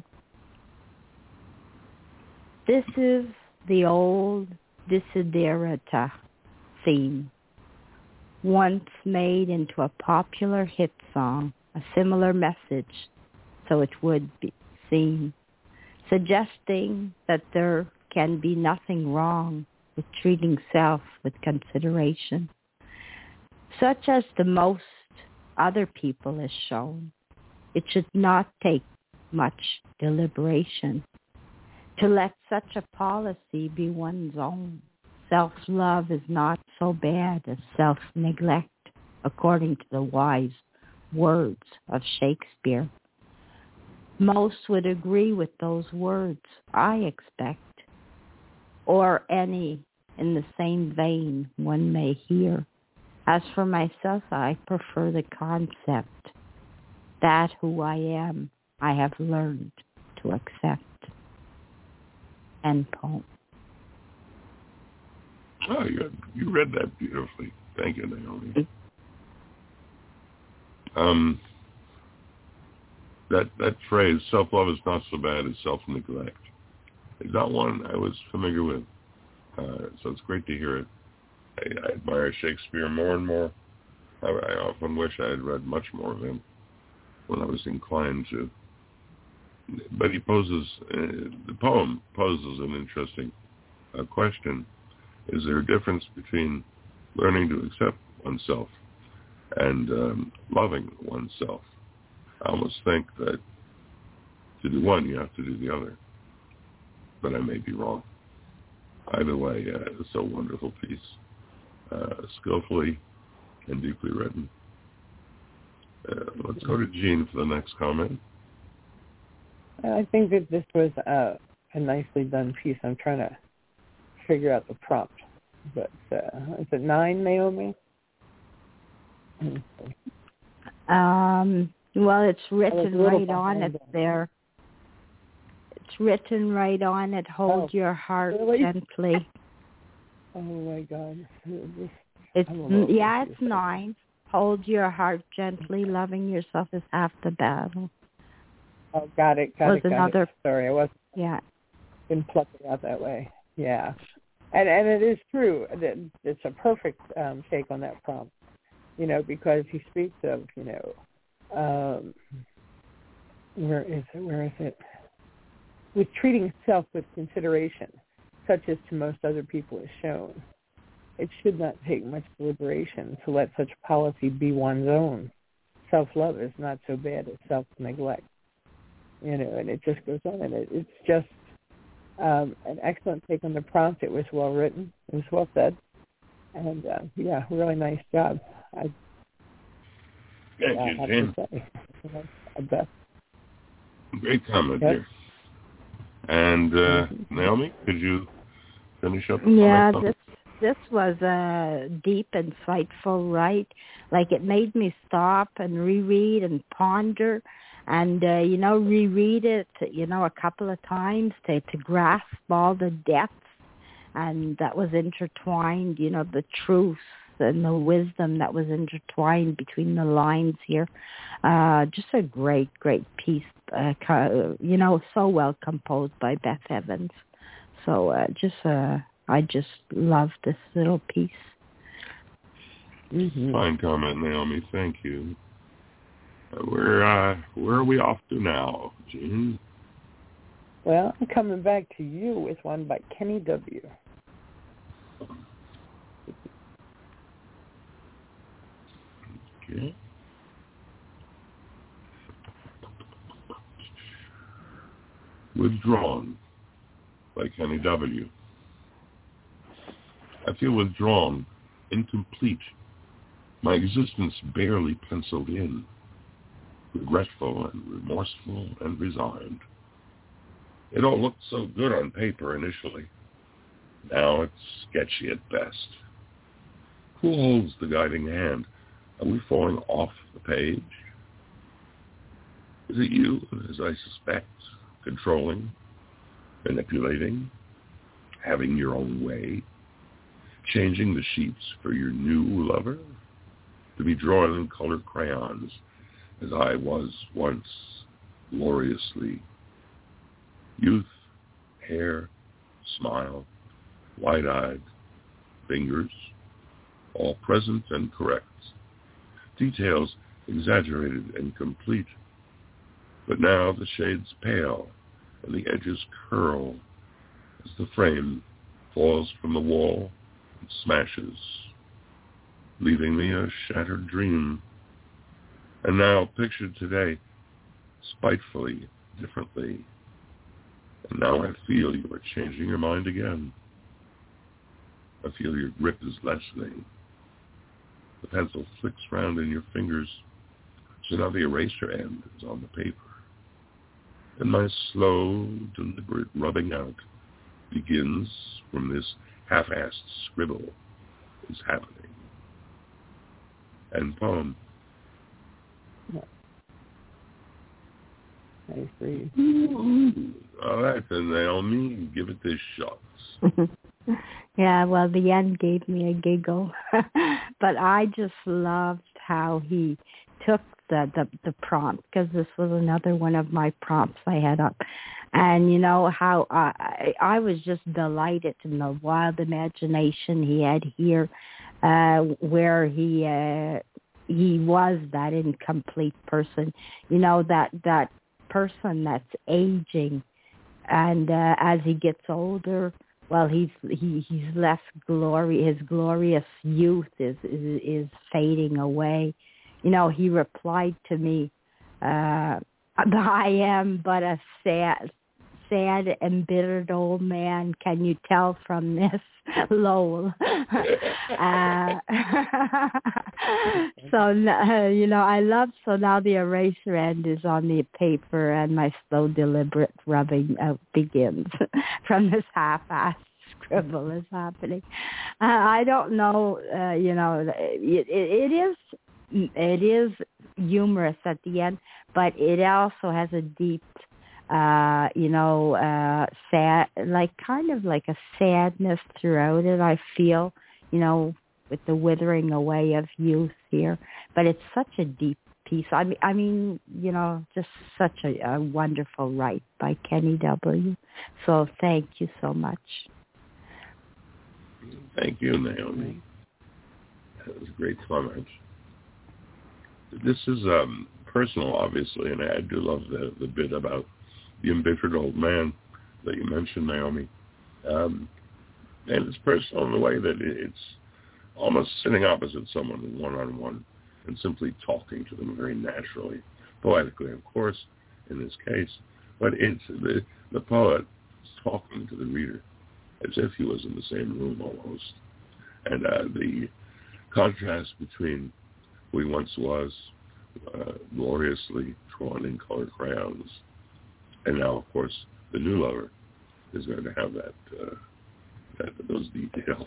This is the old Desiderata theme, once made into a popular hit song, a similar message, so it would be seen, suggesting that there can be nothing wrong with treating self with consideration, such as the most other people is shown. It should not take much deliberation to let such a policy be one's own. Self-love is not so bad as self-neglect, according to the wise words of Shakespeare. Most would agree with those words, I expect, or any in the same vein one may hear. As for myself, I prefer the concept that who I am, I have learned to accept. End poem. Oh, you, you read that beautifully. Thank you, Naomi. Um, that that phrase, self-love is not so bad as self-neglect, is not one I was familiar with. Uh, so it's great to hear it. I, I admire Shakespeare more and more. I, I often wish I had read much more of him when I was inclined to. But he poses, uh, the poem poses an interesting uh, question. Is there a difference between learning to accept oneself and um, loving oneself? I almost think that to do one, you have to do the other. But I may be wrong. Either way, uh, it's a wonderful piece, uh, skillfully and deeply written. Uh, let's go to Jean for the next comment. I think that this was uh, a nicely done piece. I'm trying to figure out the prompt. But uh, is it nine, Naomi? Um, well, it's written right on it them. there. It's written right on it. Hold oh, your heart really? gently. Oh, my God. This, It's Yeah, it's confused. nine. Hold your heart gently. Loving yourself is half the battle. Oh, got it, got Was it, got another, it. Sorry, I wasn't yeah. didn't pluck it out that way. Yeah. And and it is true that it's a perfect um, take on that prompt, you know, because he speaks of, you know, um, where is it, where is it? With treating self with consideration, such as to most other people is shown. It should not take much deliberation to let such policy be one's own. Self-love is not so bad as self-neglect. You know, and it just goes on, and it, it's just um, an excellent take on the prompt. It was well written. It was well said. And, uh, yeah, really nice job. I, Thank I you, have Jean. to say, I bet. Great comment Yep. there. And, uh, Mm-hmm. Naomi, could you finish up? Yeah, on this this was a deep, insightful write. Like, it made me stop and reread and ponder and, uh, you know, reread it, you know, a couple of times to, to grasp all the depths. And that was intertwined, you know, the truth and the wisdom that was intertwined between the lines here. Uh, just a great, great piece, uh, you know, so well composed by Beth Evans. So uh, just, uh, I just love this little piece. Mm-hmm. Fine comment, Naomi. Thank you. Uh, where, uh, where are we off to now, Jean? Well, I'm coming back to you with one by Kenny W. Okay. Withdrawn by Kenny W. I feel withdrawn, incomplete, my existence barely penciled in, regretful and remorseful and resigned. It all looked so good on paper initially. Now it's sketchy at best. Who holds the guiding hand? Are we falling off the page? Is it you, as I suspect, controlling, manipulating, having your own way, changing the sheets for your new lover, to be drawn in colored crayons, as I was once gloriously? Youth, hair, smile, wide-eyed, fingers, all present and correct. Details exaggerated and complete. But now the shades pale and the edges curl as the frame falls from the wall and smashes, leaving me a shattered dream. And now pictured today, spitefully, differently. And now I feel you are changing your mind again. I feel your grip is lessening. The pencil flicks round in your fingers, so now the eraser end is on the paper. And my slow, deliberate rubbing out begins from this half-assed scribble is happening. And poem. Yeah. Nice read. Ooh, all right, then, Naomi, give it this shot. Yeah, well, the end gave me a giggle. But I just loved how he took the, the, the prompt, because this was another one of my prompts I had up. And, you know, how I, I was just delighted in the wild imagination he had here, uh, where he uh, he was that incomplete person, you know, that, that person that's aging. And uh, as he gets older, well, he's he, he's less glory. His glorious youth is, is is fading away. You know, he replied to me, uh, "I am but a sad, sad, embittered old man. Can you tell from this, lol?" uh, so uh, you know, I love. So now the eraser end is on the paper, and my slow, deliberate rubbing uh, begins from this half-assed scribble is happening. Uh, I don't know. Uh, you know, it, it, it is. It is humorous at the end, but it also has a deep, uh, you know, uh, sad, like kind of like a sadness throughout it, I feel, you know, with the withering away of youth here. But it's such a deep piece. I mean, I mean, you know, just such a, a wonderful write by Kenny W. So thank you so much. Thank you, Naomi. That was a great comment. This is um, personal, obviously, and I do love the, the bit about the embittered old man that you mentioned, Naomi. Um, and it's personal in the way that it's almost sitting opposite someone one-on-one and simply talking to them very naturally, poetically, of course, in this case. But it's the, the poet is talking to the reader as if he was in the same room almost. And uh, the contrast between who he once was, uh, gloriously drawn in colored crayons, and now, of course, the new lover is going to have that, uh, that those details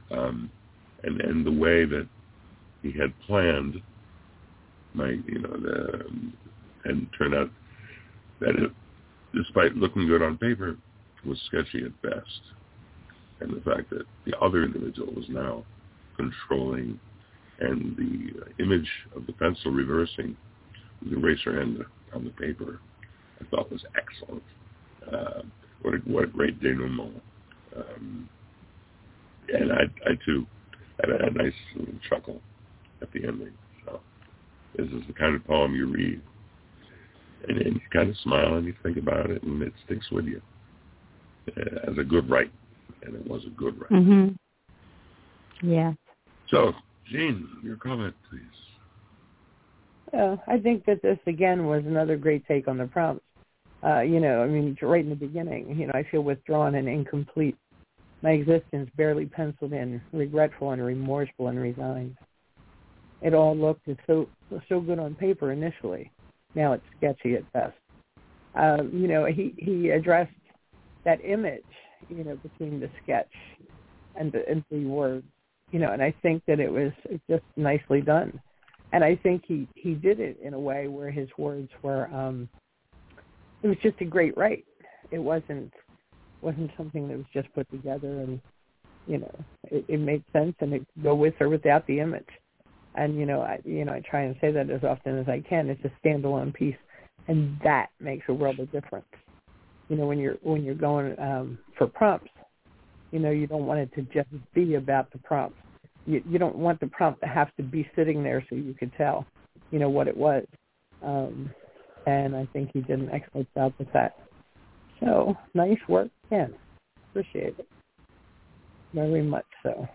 Um, and, and the way that he had planned might, you know, the, and turned out that it, despite looking good on paper, was sketchy at best. And the fact that the other individual was now controlling, and the image of the pencil reversing with the eraser end on the paper, I thought was excellent. Uh, what a what a great denouement. Um, and I, I too had a, a nice little chuckle at the ending. So this is the kind of poem you read, and, and you kind of smile and you think about it, and it sticks with you uh, as a good write, and it was a good write. Mm-hmm. Yeah. So, Jean, your comment, please. Uh, I think that this, again, was another great take on the prompts. Uh, you know, I mean, right in the beginning, you know, I feel withdrawn and incomplete. My existence barely penciled in, regretful and remorseful and resigned. It all looked so so good on paper initially. Now it's sketchy at best. Um, you know, he, he addressed that image, you know, between the sketch and the, and the words, you know, and I think that it was just nicely done. And I think he, he did it in a way where his words were, um, it was just a great write. It wasn't wasn't something that was just put together and, you know, it, it made sense and it could go with or without the image. And, you know, I you know, I try and say that as often as I can. It's a standalone piece, and that makes a world of difference. You know, when you're when you're going um, for prompts, you know, you don't want it to just be about the prompts. You, you don't want the prompt to have to be sitting there so you could tell, you know, what it was. Um, and I think he did an excellent job with that. So, nice work, Ken. Appreciate it. Very much so.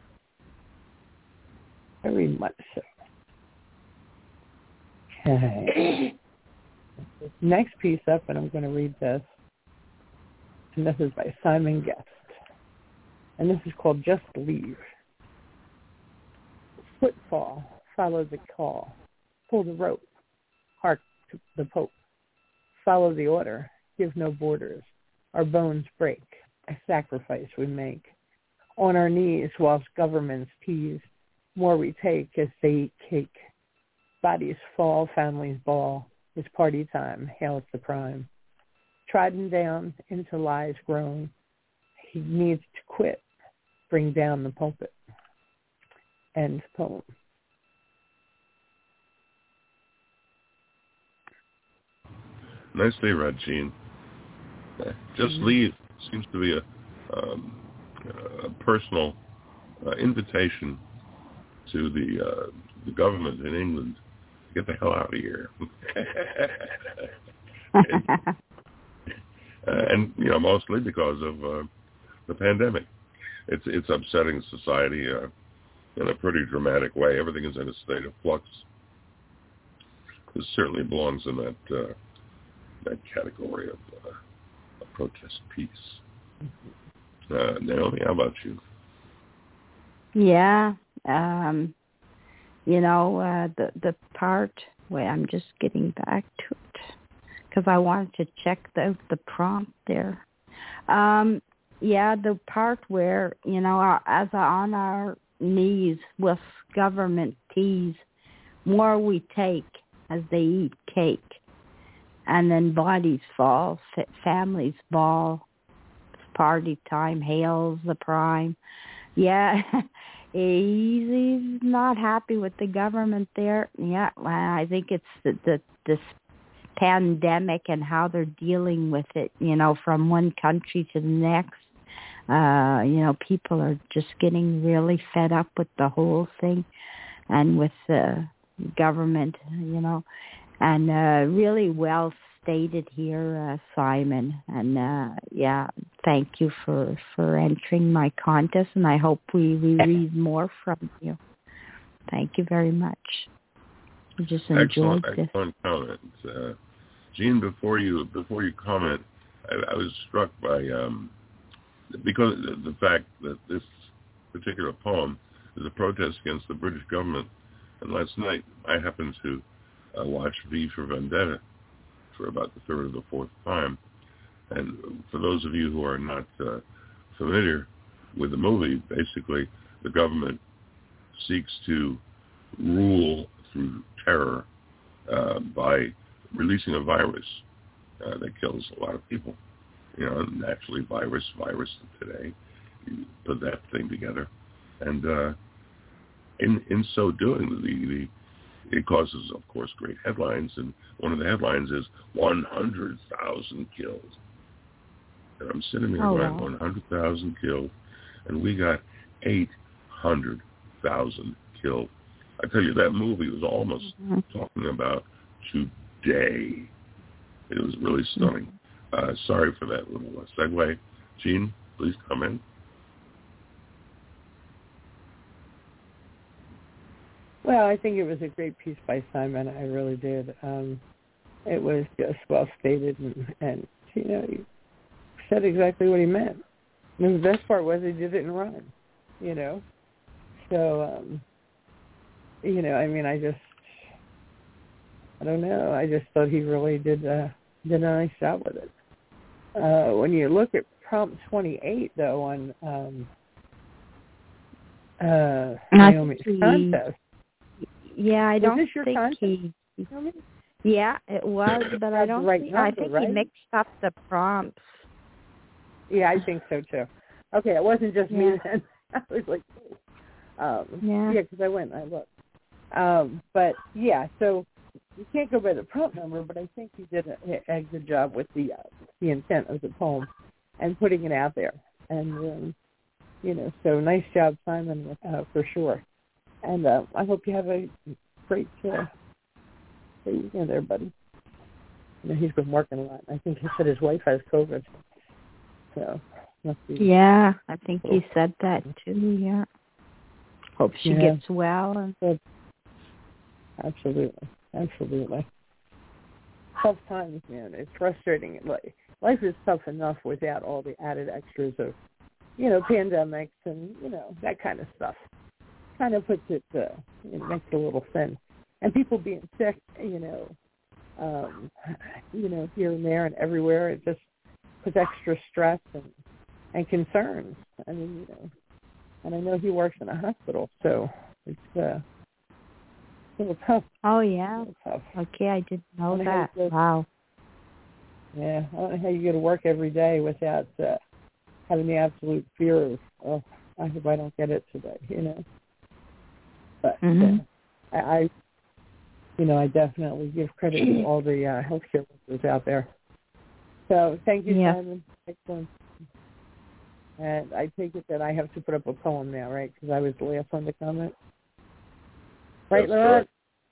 Very much so. Okay. Next piece up, and I'm going to read this. And this is by Simon Guest. And this is called Just Leave. Footfall, follow the call. Pull the rope. Hark to the Pope. Follow the order. Give no borders. Our bones break. A sacrifice we make. On our knees whilst governments tease. More we take as they eat cake. Bodies fall, families bawl. It's party time. Hails the prime. Trodden down into lies grown. He needs to quit. Bring down the pulpit. End poem. Nicely read, Jean. Just Mm-hmm. Leave seems to be a, um, a personal uh, invitation to the uh, the government in England to get the hell out of here. and, uh, and you know, mostly because of uh, the pandemic. It's it's upsetting society uh, in a pretty dramatic way. Everything is in a state of flux. This certainly belongs in that uh, that category of uh, a protest piece. Uh, Naomi, how about you? Yeah, um, you know, uh, the the part where I'm just getting back to it because I wanted to check the the prompt there. Um, yeah, the part where, you know, our, as on our knees with government tease, more we take as they eat cake, and then bodies fall, f- families bawl, it's party time, hails the prime. Yeah, he's, he's not happy with the government there. Yeah, well, I think it's the, the this pandemic and how they're dealing with it, you know, from one country to the next. Uh, you know, people are just getting really fed up with the whole thing and with the government, you know, and uh, really well stated here, uh, Simon. And, uh, yeah, thank you for, for entering my contest, and I hope we, we read more from you. Thank you very much. I just enjoyed excellent, this. Excellent comment. Uh, Jean, before you, before you comment, I, I was struck by... Um, because of the fact that this particular poem is a protest against the British government. And last night I happened to uh, watch V for Vendetta for about the third or the fourth time. And for those of you who are not uh, familiar with the movie, basically the government seeks to rule through terror uh, by releasing a virus uh, that kills a lot of people. You know, naturally, virus, virus today. You put that thing together, and uh, in in so doing, the, the it causes, of course, great headlines. And one of the headlines is one hundred thousand killed. And I'm sitting there oh, going, wow. one hundred thousand killed, and we got eight hundred thousand killed. I tell you, that movie was almost mm-hmm. talking about today. It was really stunning. Mm-hmm. Uh, sorry for that little uh, segue. Jean, please come in. Well, I think it was a great piece by Simon. I really did. Um, it was just well stated, and, and you know, he said exactly what he meant. And the best part was he did it in rhyme, you know. So, um, you know, I mean, I just, I don't know. I just thought he really did uh, did a nice job with it. Uh, when you look at prompt twenty-eight, though, on um, uh, Naomi's contest. Yeah, I was don't this your think contest? he. Yeah, it was, but I don't. Right think, number, I think right? he mixed up the prompts. Yeah, I think so too. Okay, it wasn't just yeah. me then. I was like, um, yeah, yeah, because I went and I looked. Um, but yeah, so you can't go by the prompt number, but I think he did a, a good job with the uh, the intent of the poem and putting it out there. And um, you know, so nice job, Simon, uh, for sure. And uh, I hope you have a great uh, great weekend there, buddy. You know, he's been working a lot. I think he said his wife has COVID. So must be yeah, I think cool. he said that too. Yeah, hope she yeah. gets well. And Good. Absolutely, absolutely. Tough times, man. It's frustrating. Life is tough enough without all the added extras of, you know, pandemics and you know that kind of stuff. Kind of puts it, uh, it makes it a little thin, and people being sick, you know, um, you know, here and there and everywhere. It just puts extra stress and, and concerns. I mean, you know, and I know he works in a hospital, so it's uh, a little tough. Oh yeah. Tough. Okay, I didn't know I that. to, wow. Yeah, I don't know how you go to work every day without uh, having the absolute fear of, oh, I hope I don't get it today, you know. But mm-hmm. uh, I, I, you know, I definitely give credit to all the uh, healthcare workers out there. So thank you, yeah. Simon. Excellent. And I take it that I have to put up a poem now, right? Because I was the last one to comment. Right, Laurent?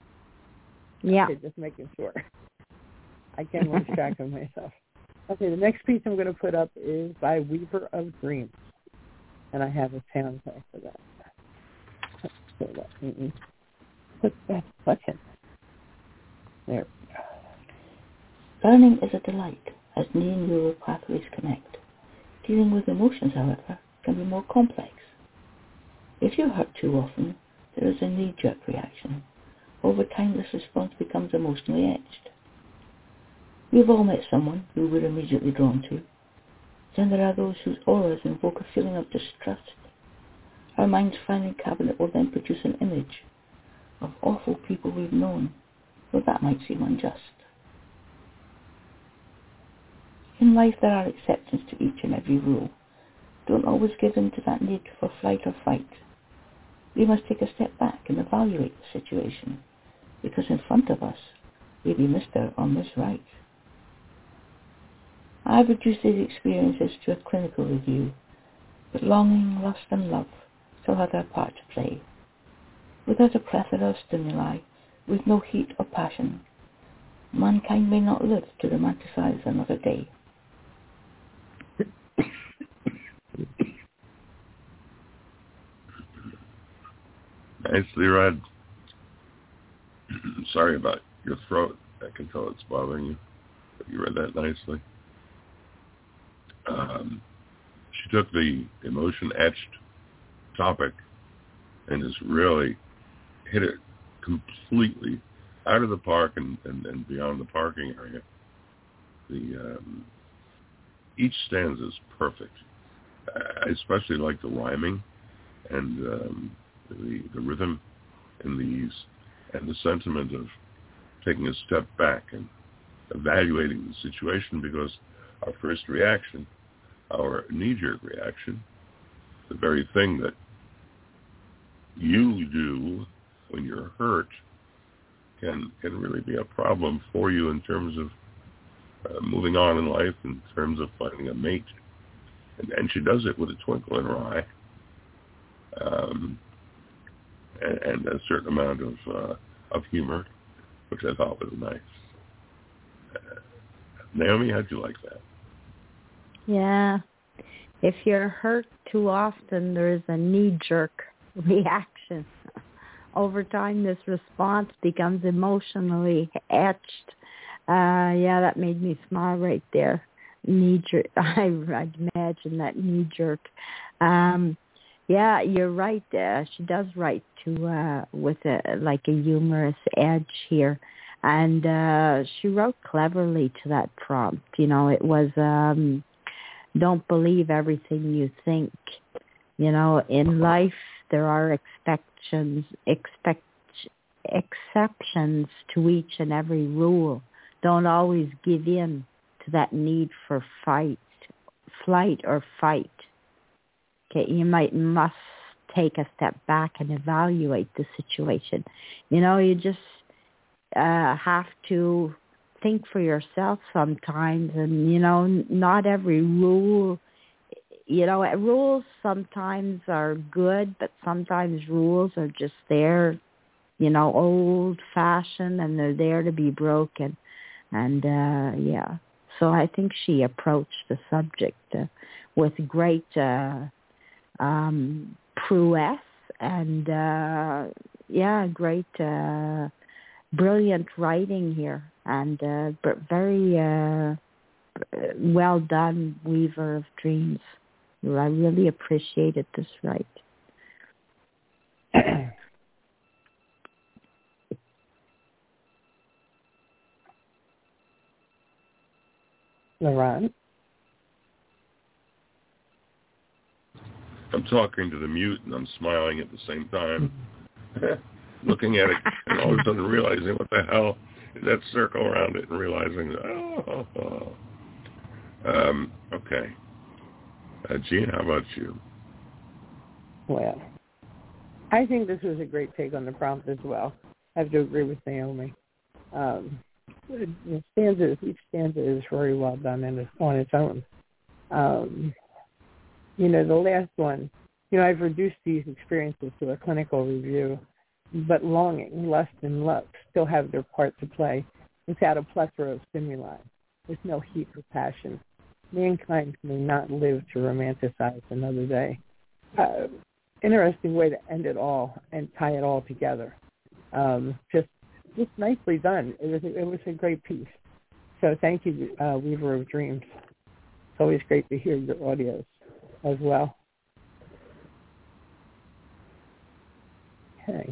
Yeah. Okay, just making sure. I can't lose track of myself. Okay, the next piece I'm going to put up is by Weaver of Dreams. And I have a soundtrack for that. So that, mm-mm. Put that button. There we go. Learning is a delight as new neural pathways connect. Dealing with emotions, however, can be more complex. If you're hurt too often, there is a knee-jerk reaction. Over time, this response becomes emotionally etched. We've all met someone who we're immediately drawn to. Then there are those whose auras invoke a feeling of distrust. Our mind's filing cabinet will then produce an image of awful people we've known, though that might seem unjust. In life there are exceptions to each and every rule. Don't always give in to that need for flight or fight. We must take a step back and evaluate the situation, because in front of us may be Mister or Miss Right. I've reduced these experiences to a clinical review, but longing, lust and love still have their part to play. Without a plethora of stimuli, with no heat or passion, mankind may not live to romanticize another day. Nicely read. Sorry about your throat. I can tell it's bothering you, but you read that nicely. Um, she took the emotion-etched topic and just really hit it completely out of the park and, and, and beyond the parking area. The um, each stanza is perfect. I especially like the rhyming and um, the, the rhythm in these, and the sentiment of taking a step back and evaluating the situation, because our first reaction, our knee-jerk reaction, the very thing that you do when you're hurt, can can really be a problem for you in terms of uh, moving on in life, in terms of finding a mate. And, and she does it with a twinkle in her eye, um, and, and a certain amount of uh, of humor, which I thought was nice. Uh, Naomi, how'd you like that? Yeah. If you're hurt too often, there's a knee-jerk reaction. Over time, this response becomes emotionally etched. Uh, yeah, that made me smile right there. Knee-jerk. I, I'd imagine that knee-jerk. Um, yeah, you're right. Uh, she does write to uh, with a, like a humorous edge here. And uh, she wrote cleverly to that prompt. You know, it was... Um, don't believe everything you think. You know, in life there are expectations, expect, exceptions to each and every rule. Don't always give in to that need for fight, flight or fight. Okay, you might must take a step back and evaluate the situation. You know, you just uh, have to think for yourself sometimes, and you know, not every rule, you know, rules sometimes are good, but sometimes rules are just there, you know, old fashioned, and they're there to be broken. And uh yeah, so I think she approached the subject uh, with great uh um prowess and uh yeah great uh brilliant writing here, and uh, very uh, well done, Weaver of Dreams. I really appreciated this write. Laurent? I'm talking to the mute and I'm smiling at the same time. Looking at it and all of a sudden realizing what the hell is that circle around it, and realizing, oh, oh, oh. Um, okay. Uh, Gene, how about you? Well, I think this was a great take on the prompt as well. I have to agree with Naomi. Um, the stanza, each stanza is very well done in its, on its own. Um, you know, the last one, you know, I've reduced these experiences to a clinical review, but longing, lust, and love still have their part to play without a plethora of stimuli. There's no heat or passion. Mankind may not live to romanticize another day. Uh, interesting way to end it all and tie it all together. Um, just, just nicely done. It was, a, it was a great piece. So thank you, uh, Weaver of Dreams. It's always great to hear your audios as well. Okay.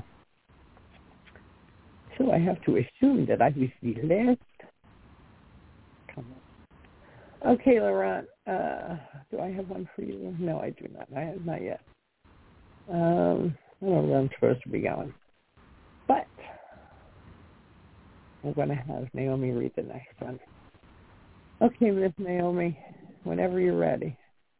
So I have to assume that I was the last. Come on. Okay, Laurent, uh, do I have one for you? No, I do not. I have not yet. Um, I don't know where I'm supposed to be going. But I'm going to have Naomi read the next one. Okay, Miss Naomi, whenever you're ready.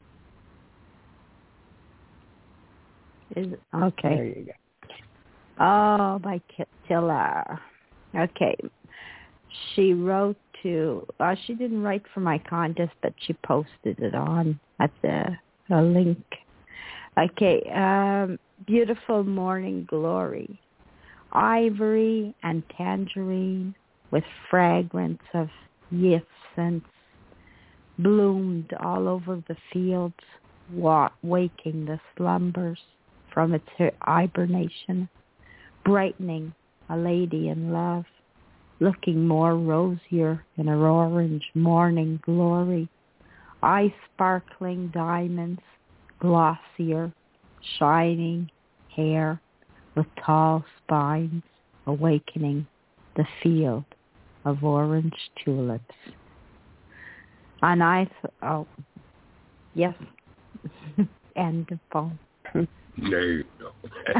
Is, okay. There you go. Oh, by Tilla. Okay. She wrote to, uh, she didn't write for my contest, but she posted it on at the, the link. Okay. Um, beautiful morning glory. Ivory and tangerine with fragrance of hyacinths bloomed all over the fields, wa- waking the slumbers from its hibernation, brightening a lady in love, looking more rosier in her orange morning glory, eye-sparkling diamonds, glossier, shining hair with tall spines, awakening the field of orange tulips. And I, th- oh, yes, end of poem. There you go.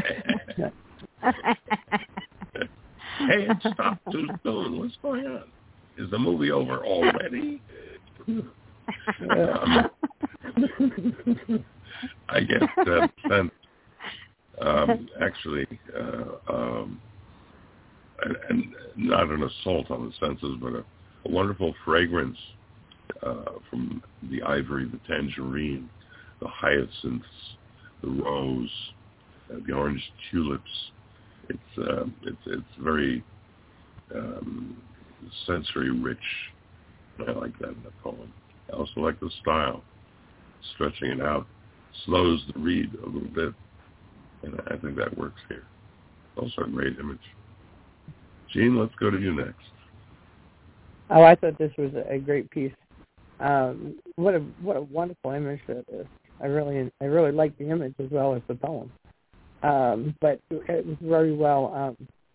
Hey, it stopped too soon. What's going on? Is the movie over already? um, I get that sense, um, actually, uh, um, and, and not an assault on the senses, but a, a wonderful fragrance uh, from the ivory, the tangerine, the hyacinths, the rose, uh, the orange tulips. It's uh, it's it's very um, sensory rich. I like that in the poem. I also like the style, stretching it out, slows the read a little bit, and I think that works here. Also a great image. Jean, let's go to you next. Oh, I thought this was a great piece. Um, what a what a wonderful image that is. I really I really like the image as well as the poem. Um, but it was very well. Um,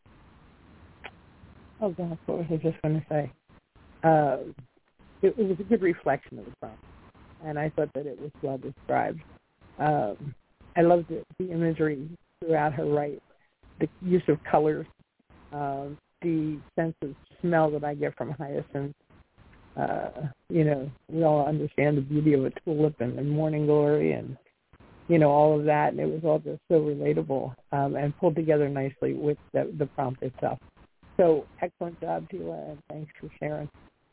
oh gosh, what was I just going to say? Uh, it, it was a good reflection of the poem, and I thought that it was well described. Um, I loved the, the imagery throughout her write, the use of colors, uh, the sense of smell that I get from hyacinth. Uh, you know, we all understand the beauty of a tulip and, and morning glory and, you know, all of that. And it was all just so relatable um, and pulled together nicely with the, the prompt itself. So excellent job, Tila, and thanks for sharing.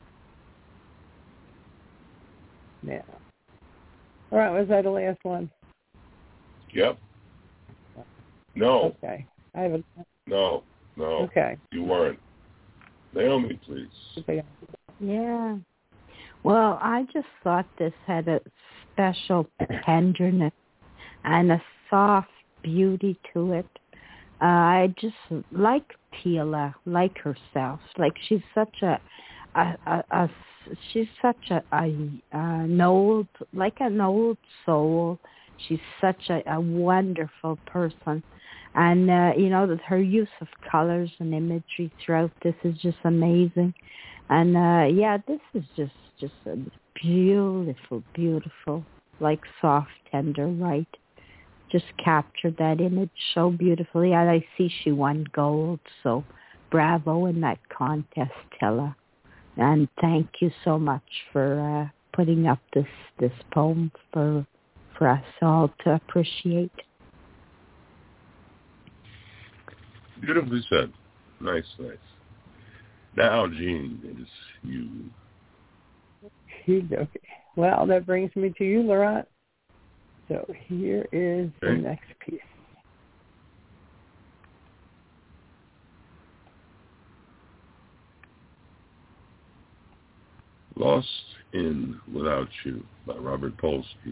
Yeah. All right, was that the last one? Yep. No. Okay. I have a... No, no. Okay. You weren't. Naomi, please. Okay. Yeah. Well, I just thought this had a special tenderness and a soft beauty to it. Uh, I just like Tila, like herself. Like she's such a, a, a, a she's such a, a an old, like an old soul. She's such a, a wonderful person. And, uh, you know, that her use of colors and imagery throughout this is just amazing. And, uh, yeah, this is just, just a beautiful, beautiful, like soft, tender right. Just captured that image so beautifully. And I see she won gold, so bravo in that contest, Tila. And thank you so much for uh, putting up this, this poem for for us all to appreciate. Beautifully said. Nice, nice. Now, Jean, it is you. Okay. Well, that brings me to you, Laurent. So here is the Okay. next piece. Lost in Without You by Robert Polsky.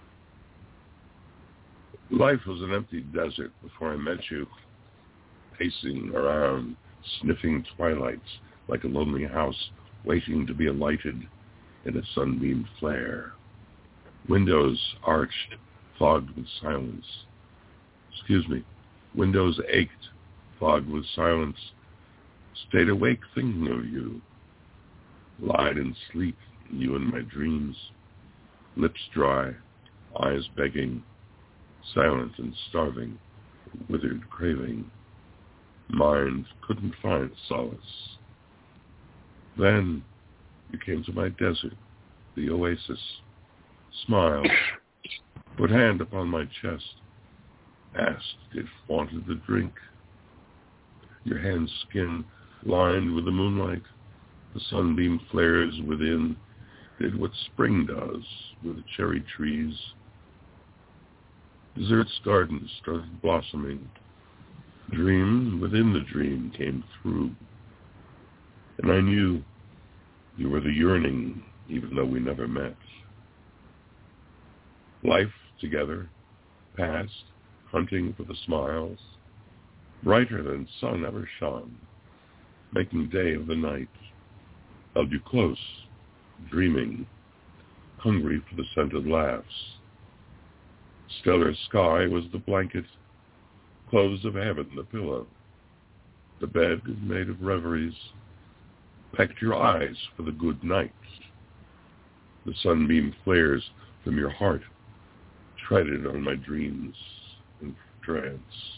Life was an empty desert before I met you, pacing around, sniffing twilights like a lonely house waiting to be alighted in a sunbeam flare. Windows arched, fogged with silence. Excuse me. Windows ached, fogged with silence. Stayed awake thinking of you. Lied in sleep, you in my dreams. Lips dry, eyes begging. Silent and starving, withered craving. Mind couldn't find solace. Then you came to my desert, the oasis. Smiled, put hand upon my chest, asked if wanted the drink. Your hand's skin lined with the moonlight, the sunbeam flares within, did what spring does with the cherry trees. Desert's garden started blossoming. Dream within the dream came through. And I knew you were the yearning, even though we never met. Life together, past, hunting for the smiles, brighter than sun ever shone, making day of the night. Held you close, dreaming, hungry for the scented laughs. Stellar sky was the blanket, clothes of heaven the pillow. The bed made of reveries, pecked your eyes for the good night. The sunbeam flares from your heart, treaded on my dreams, in trance.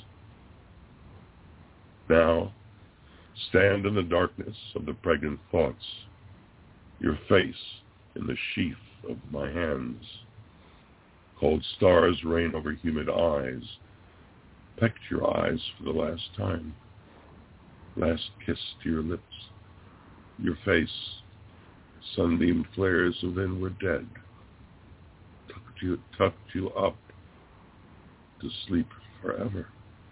Now, stand in the darkness of the pregnant thoughts, your face in the sheath of my hands. Cold stars rain over humid eyes, pecked your eyes for the last time. Last kiss to your lips, your face, sunbeam flares and then we're dead. Tucked you, tucked you up to sleep forever.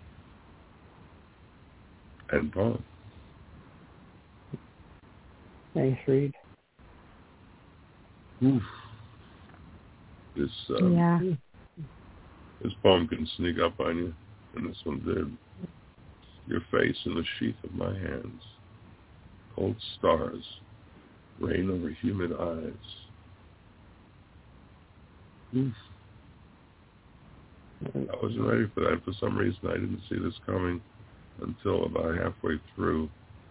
And poem. Nice read. Oof. This, um, yeah. this poem can sneak up on you, and this one did. Your face in the sheath of my hands. Cold stars rain over humid eyes. Oof. I wasn't ready for that. For some reason, I didn't see this coming until about halfway through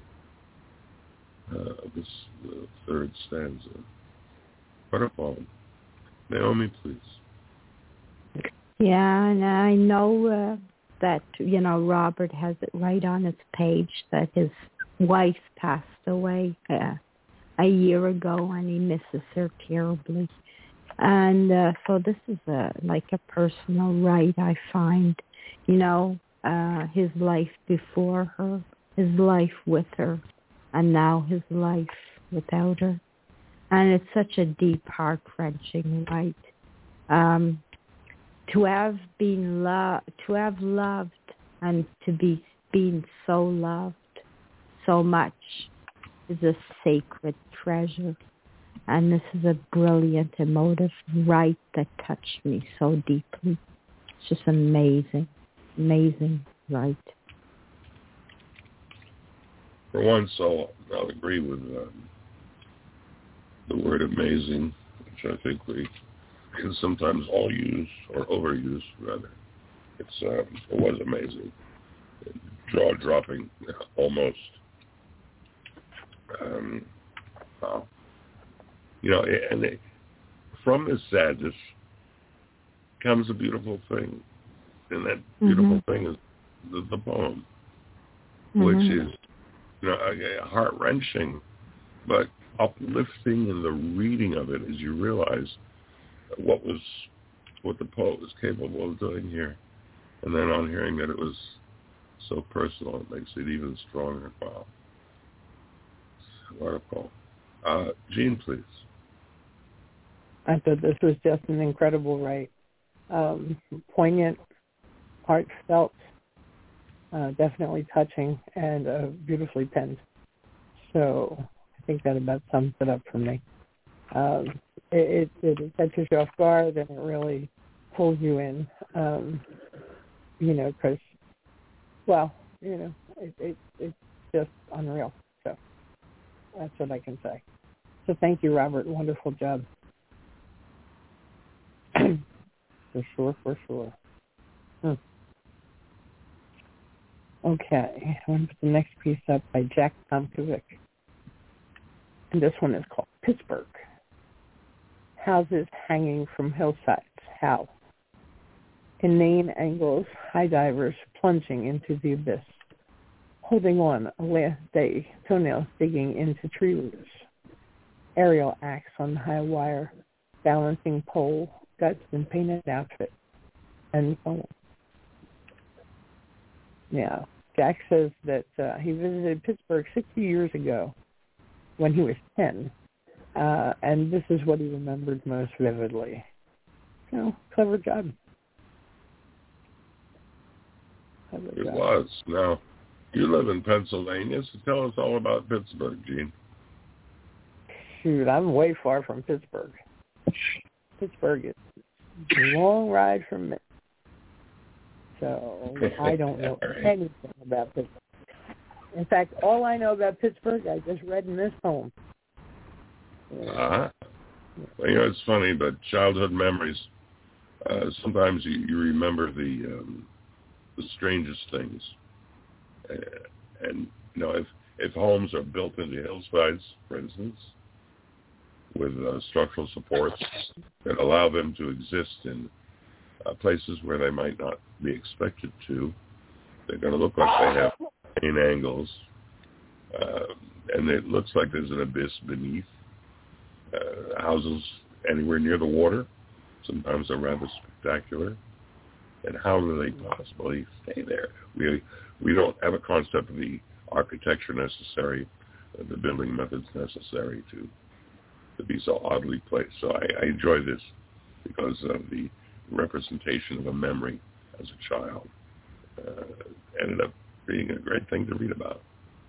uh, this the third stanza. What a poem. Naomi, please. Yeah, and I know uh, that, you know, Robert has it right on his page that his wife passed away uh, a year ago, and he misses her terribly. And uh, so this is a, like a personal right, I find, you know, uh, his life before her, his life with her, and now his life without her. And it's such a deep, heart-wrenching right. Um, to have been lo- to have loved and to be being so loved so much is a sacred treasure. And this is a brilliant, emotive right that touched me so deeply. It's just amazing, amazing right. For once, I'll, I'll agree with um, the word amazing, which I think we can sometimes all use, or overuse, rather. It's um, it was amazing. Jaw-dropping, almost. Um, wow. You know, and it, from this sadness comes a beautiful thing. And that beautiful mm-hmm. thing is the, the poem, mm-hmm. which is, you know, heart-wrenching, but uplifting in the reading of it as you realize what was, what the poet was capable of doing here. And then on hearing that it was so personal, it makes it even stronger. Wow. Wonderful. Uh, Jean, please. I thought this was just an incredible write. Um, poignant, heartfelt, uh, definitely touching, and uh, beautifully penned. So I think that about sums it up for me. Um, it, it, it catches you off guard, and it really pulls you in, um, you know, because, well, you know, it, it, it's just unreal. So that's what I can say. So thank you, Robert. Wonderful job. For sure, for sure. Hmm. Okay, I'm going to put the next piece up by Jack Tomkovic. And this one is called Pittsburgh. Houses hanging from hillsides. How? Inane angles, high divers plunging into the abyss. Holding on a last day, toenails digging into tree roots. Aerial axe on high wire, balancing pole, guts and painted outfit, and so on. Yeah, Jack says that uh, he visited Pittsburgh sixty years ago when he was ten, uh, and this is what he remembered most vividly. You know, clever job. Clever it job. was. Now, you live in Pennsylvania, so tell us all about Pittsburgh, Gene. Shoot, I'm way far from Pittsburgh. Pittsburgh is a long ride from me. So I don't know anything about Pittsburgh. In fact, all I know about Pittsburgh, I just read in this poem. Uh-huh. Well, you know, it's funny, but childhood memories, uh, sometimes you, you remember the um, the strangest things. Uh, and, you know, if, if homes are built into hillsides, for instance, with uh, structural supports that allow them to exist in uh, places where they might not be expected to. They're going to look like they have main angles, uh, and it looks like there's an abyss beneath. Uh, houses anywhere near the water sometimes are rather spectacular. And how do they possibly stay there? We we don't have a concept of the architecture necessary, uh, the building methods necessary to to be so oddly placed. So I, I enjoy this because of the representation of a memory as a child. Uh, ended up being a great thing to read about.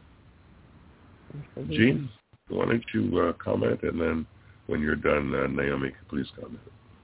Gene, why don't you uh, comment, and then when you're done, uh, Naomi, please comment.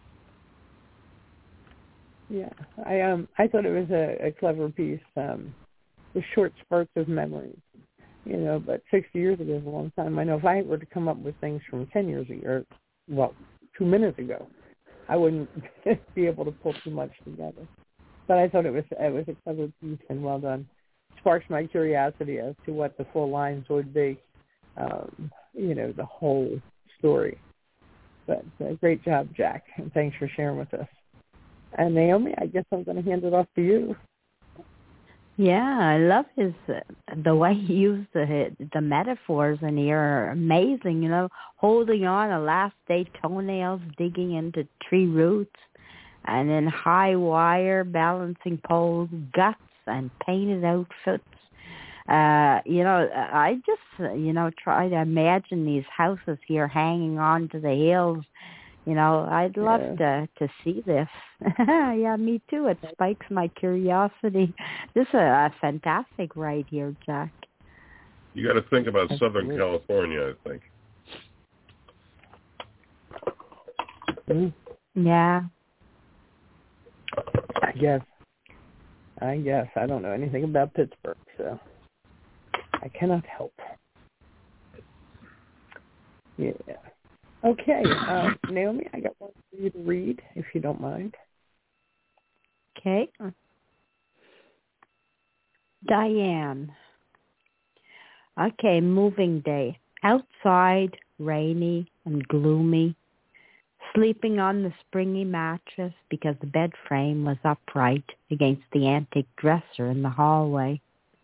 Yeah, I um I thought it was a, a clever piece um, with short spurts of memories, you know. But sixty years ago is a long time. I know if I were to come up with things from ten years ago, or well, two minutes ago, I wouldn't be able to pull too much together. But I thought it was it was a clever piece and well done. Sparks my curiosity as to what the full lines would be, um, you know, the whole story. But uh, great job, Jack, and thanks for sharing with us. And Naomi, I guess I'm going to hand it off to you. Yeah, I love his uh, the way he used the the metaphors in here are amazing. You know, holding on a last day toenails, digging into tree roots, and then high wire, balancing poles, guts, and painted outfits. Uh, you know, I just, you know, try to imagine these houses here hanging on to the hills. You know, I'd love yeah. to to see this. Yeah, me too. It spikes my curiosity. This is a, a fantastic ride here, Jack. You got to think about That's Southern great. California, I think. Mm. Yeah. I guess. I guess. I don't know anything about Pittsburgh, so I cannot help. Yeah. Okay, uh, Naomi, I got one for you to read, if you don't mind. Okay. Diane. Okay, moving day. Outside, rainy and gloomy. Sleeping on the springy mattress because the bed frame was upright against the antique dresser in the hallway.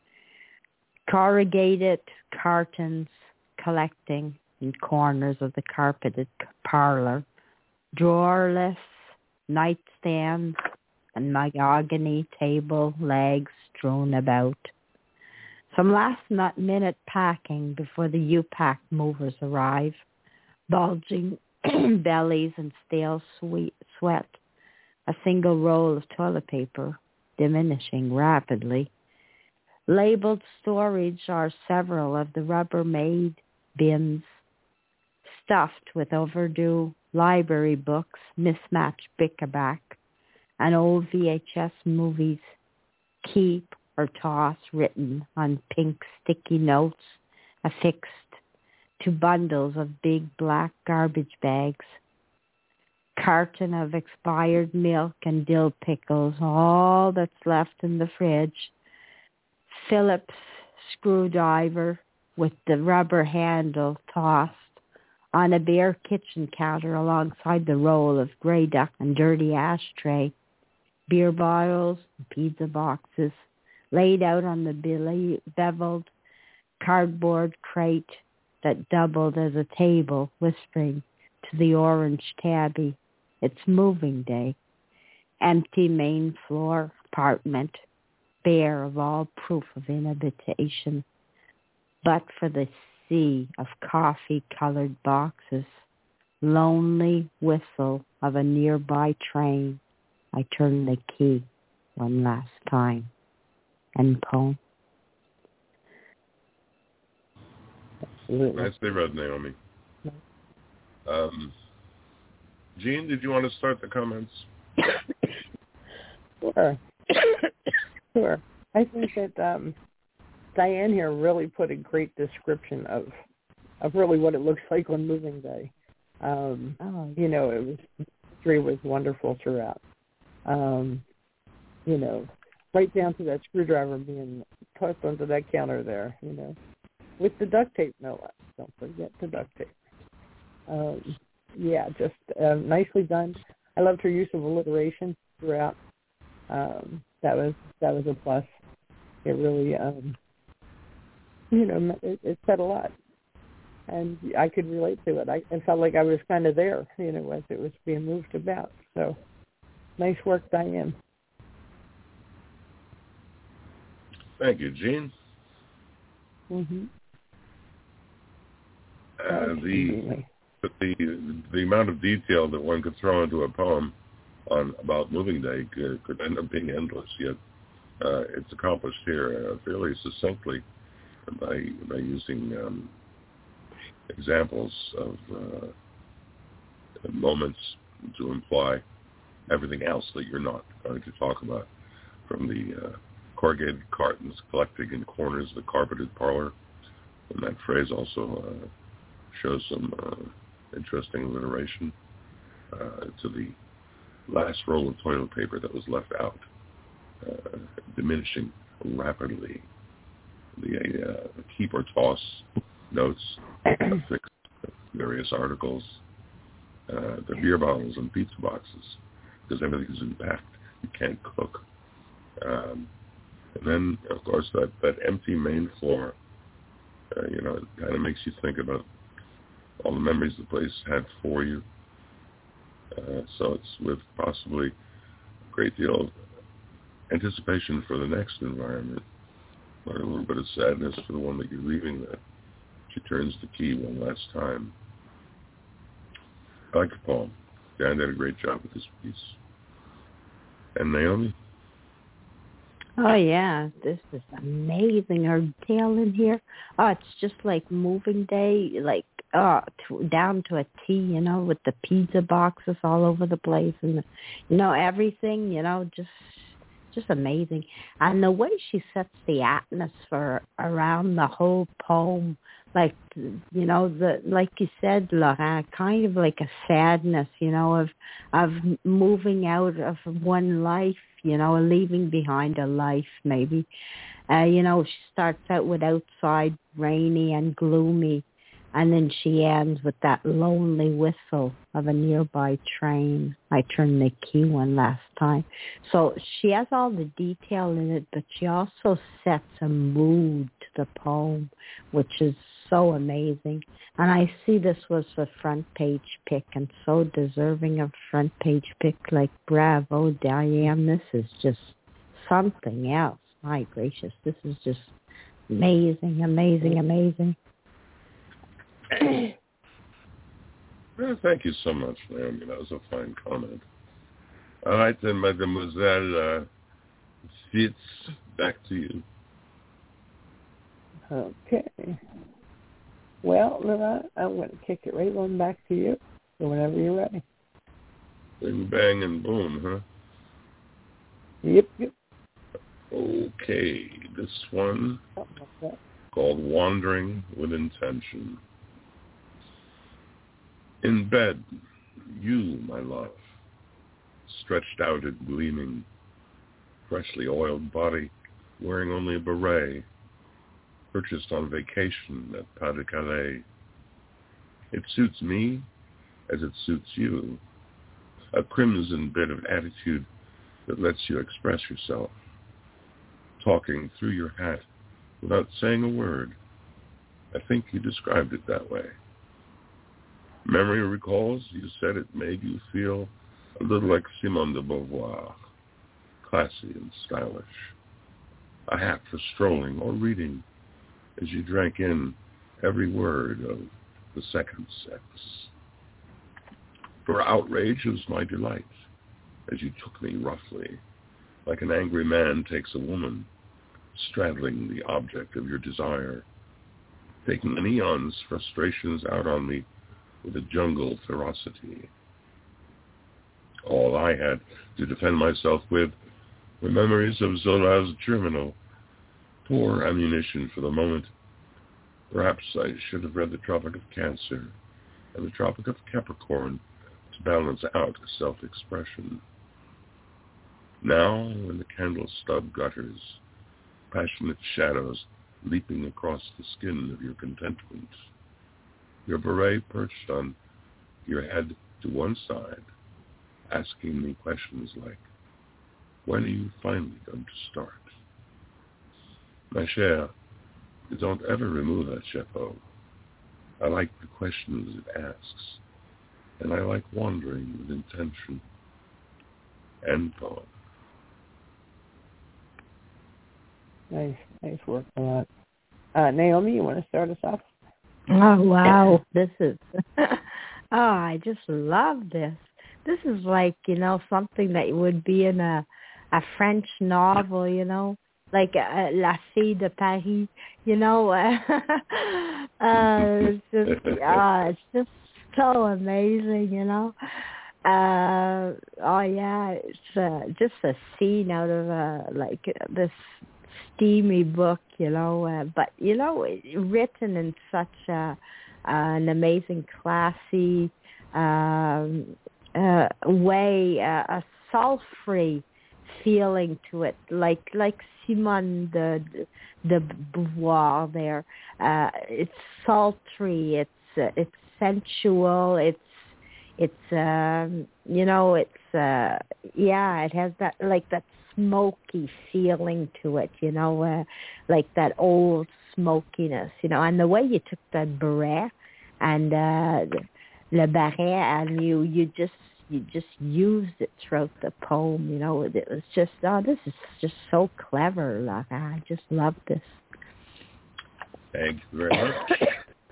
Corrugated cartons collecting in corners of the carpeted parlor, drawerless nightstands and mahogany table legs strewn about. Some last-minute packing before the U-Pack movers arrive, bulging bellies and stale sweet sweat, a single roll of toilet paper diminishing rapidly. Labeled storage are several of the Rubbermaid bins, stuffed with overdue library books, mismatched bric-a-brac, and old V H S movies, keep or toss written on pink sticky notes affixed to bundles of big black garbage bags. Carton of expired milk and dill pickles, all that's left in the fridge. Phillips screwdriver with the rubber handle tossed on a bare kitchen counter alongside the roll of gray duck and dirty ashtray. Beer bottles and pizza boxes laid out on the beveled cardboard crate that doubled as a table, whispering to the orange tabby, it's moving day. Empty main floor apartment, bare of all proof of inhabitation, but for the sea of coffee-colored boxes. Lonely whistle of a nearby train. I turn the key one last time. End poem. Absolutely. Nicely read, Naomi. Um, Gene, did you want to start the comments? Sure. Sure. I think that um, Diane here really put a great description of of really what it looks like on moving day. Um, Oh, you know, it was history was wonderful throughout. Um, you know, right down to that screwdriver being tossed onto that counter there. You know, with the duct tape, no less. Don't forget the duct tape. Um, yeah, just uh, nicely done. I loved her use of alliteration. throughout. Um, that was that was a plus. It really, um, you know, it, it said a lot, and I could relate to it. I, I felt like I was kind of there, you know, as it was being moved about. So, nice work, Diane. Thank you, Jean. Mm-hmm. Uh, the, the the amount of detail that one could throw into a poem on about moving day could, could end up being endless. Yet uh, it's accomplished here uh, fairly succinctly by by using um, examples of uh, moments to imply everything else that you're not going to talk about, from the uh, corrugated cartons collecting in corners of the carpeted parlor. And that phrase also uh, shows some uh, interesting alliteration uh, to the last roll of toilet paper that was left out, uh, diminishing rapidly. The uh, keep or toss notes affix various articles, uh, the beer bottles and pizza boxes, because everything is impact. You can't cook. Um, and then, of course, that, that empty main floor, uh, you know, it kind of makes you think about all the memories the place had for you. Uh, so it's with possibly a great deal of anticipation for the next environment, or a little bit of sadness for the one that you're leaving, that she turns the key one last time. I like the poem. Dan did a great job with this piece. And Naomi? Oh, yeah, this is amazing. Her detail in here, oh, it's just like moving day, like, oh, to, down to a T, you know, with the pizza boxes all over the place and, the, you know, everything, you know, just just amazing. And the way she sets the atmosphere around the whole poem, like, you know, the like you said, Laurent, kind of like a sadness, you know, of of moving out of one life, you know, leaving behind a life maybe. Uh, you know, she starts out with outside rainy and gloomy, and then she ends with that lonely whistle of a nearby train. I turned the key one last time. So she has all the detail in it, but she also sets a mood to the poem, which is so amazing. And I see this was a front page pick, and so deserving of front page pick. Like, bravo, Diane, this is just something else. My gracious, this is just amazing, amazing, amazing. Well, thank you so much, Naomi. That was a fine comment. All right, then, Mademoiselle uh, Fitz, back to you. Okay. Well, Laurent, I'm going to kick it right on back to you. So whenever you're ready. Bing, bang, and boom, huh? Yep, yep. Okay, this one Something like that. called Wandering with Intention. In bed, you, my love, stretched out and gleaming, freshly oiled body, wearing only a beret, purchased on vacation at Pas de Calais. It suits me as it suits you, a crimson bit of attitude that lets you express yourself, talking through your hat without saying a word. I think you described it that way. Memory recalls you said it made you feel a little like Simone de Beauvoir, classy and stylish. A hat for strolling or reading as you drank in every word of the second sex. For outrage was my delight as you took me roughly, like an angry man takes a woman, straddling the object of your desire, taking an eon's frustrations out on me with a jungle ferocity. All I had to defend myself with were memories of Zola's Germinal, poor ammunition for the moment. Perhaps I should have read the Tropic of Cancer and the Tropic of Capricorn to balance out self-expression. Now, when the candle stub gutters, passionate shadows leaping across the skin of your contentment, your beret perched on your head to one side, asking me questions like, When are you finally going to start? Ma chère, don't ever remove that chapeau. I like the questions it asks, and I like wandering with intention. End poem. Nice, nice work on that. Uh, Naomi, you want to start us off? Oh, wow. This is, oh, I just love this. This is like, you know, something that would be in a, a French novel, you know, like uh, La Fille de Paris, you know. uh, it's just, uh, it's just so amazing, you know. Uh, oh, yeah, it's uh, just a scene out of, uh, like, uh, this steamy book, you know, uh, but, you know, written in such a, uh, an amazing, classy um, uh, way, uh, a sultry feeling to it, like like Simone de, de Beauvoir there. Uh, it's sultry, it's uh, it's sensual, it's it's um, you know, it's uh, yeah, it has that like that smoky feeling to it, you know, uh, like that old smokiness, you know, and the way you took that beret and uh, le barret, and you you just you just used it throughout the poem, you know. It was just, oh, this is just so clever. Like, I just love this. Thank you very much.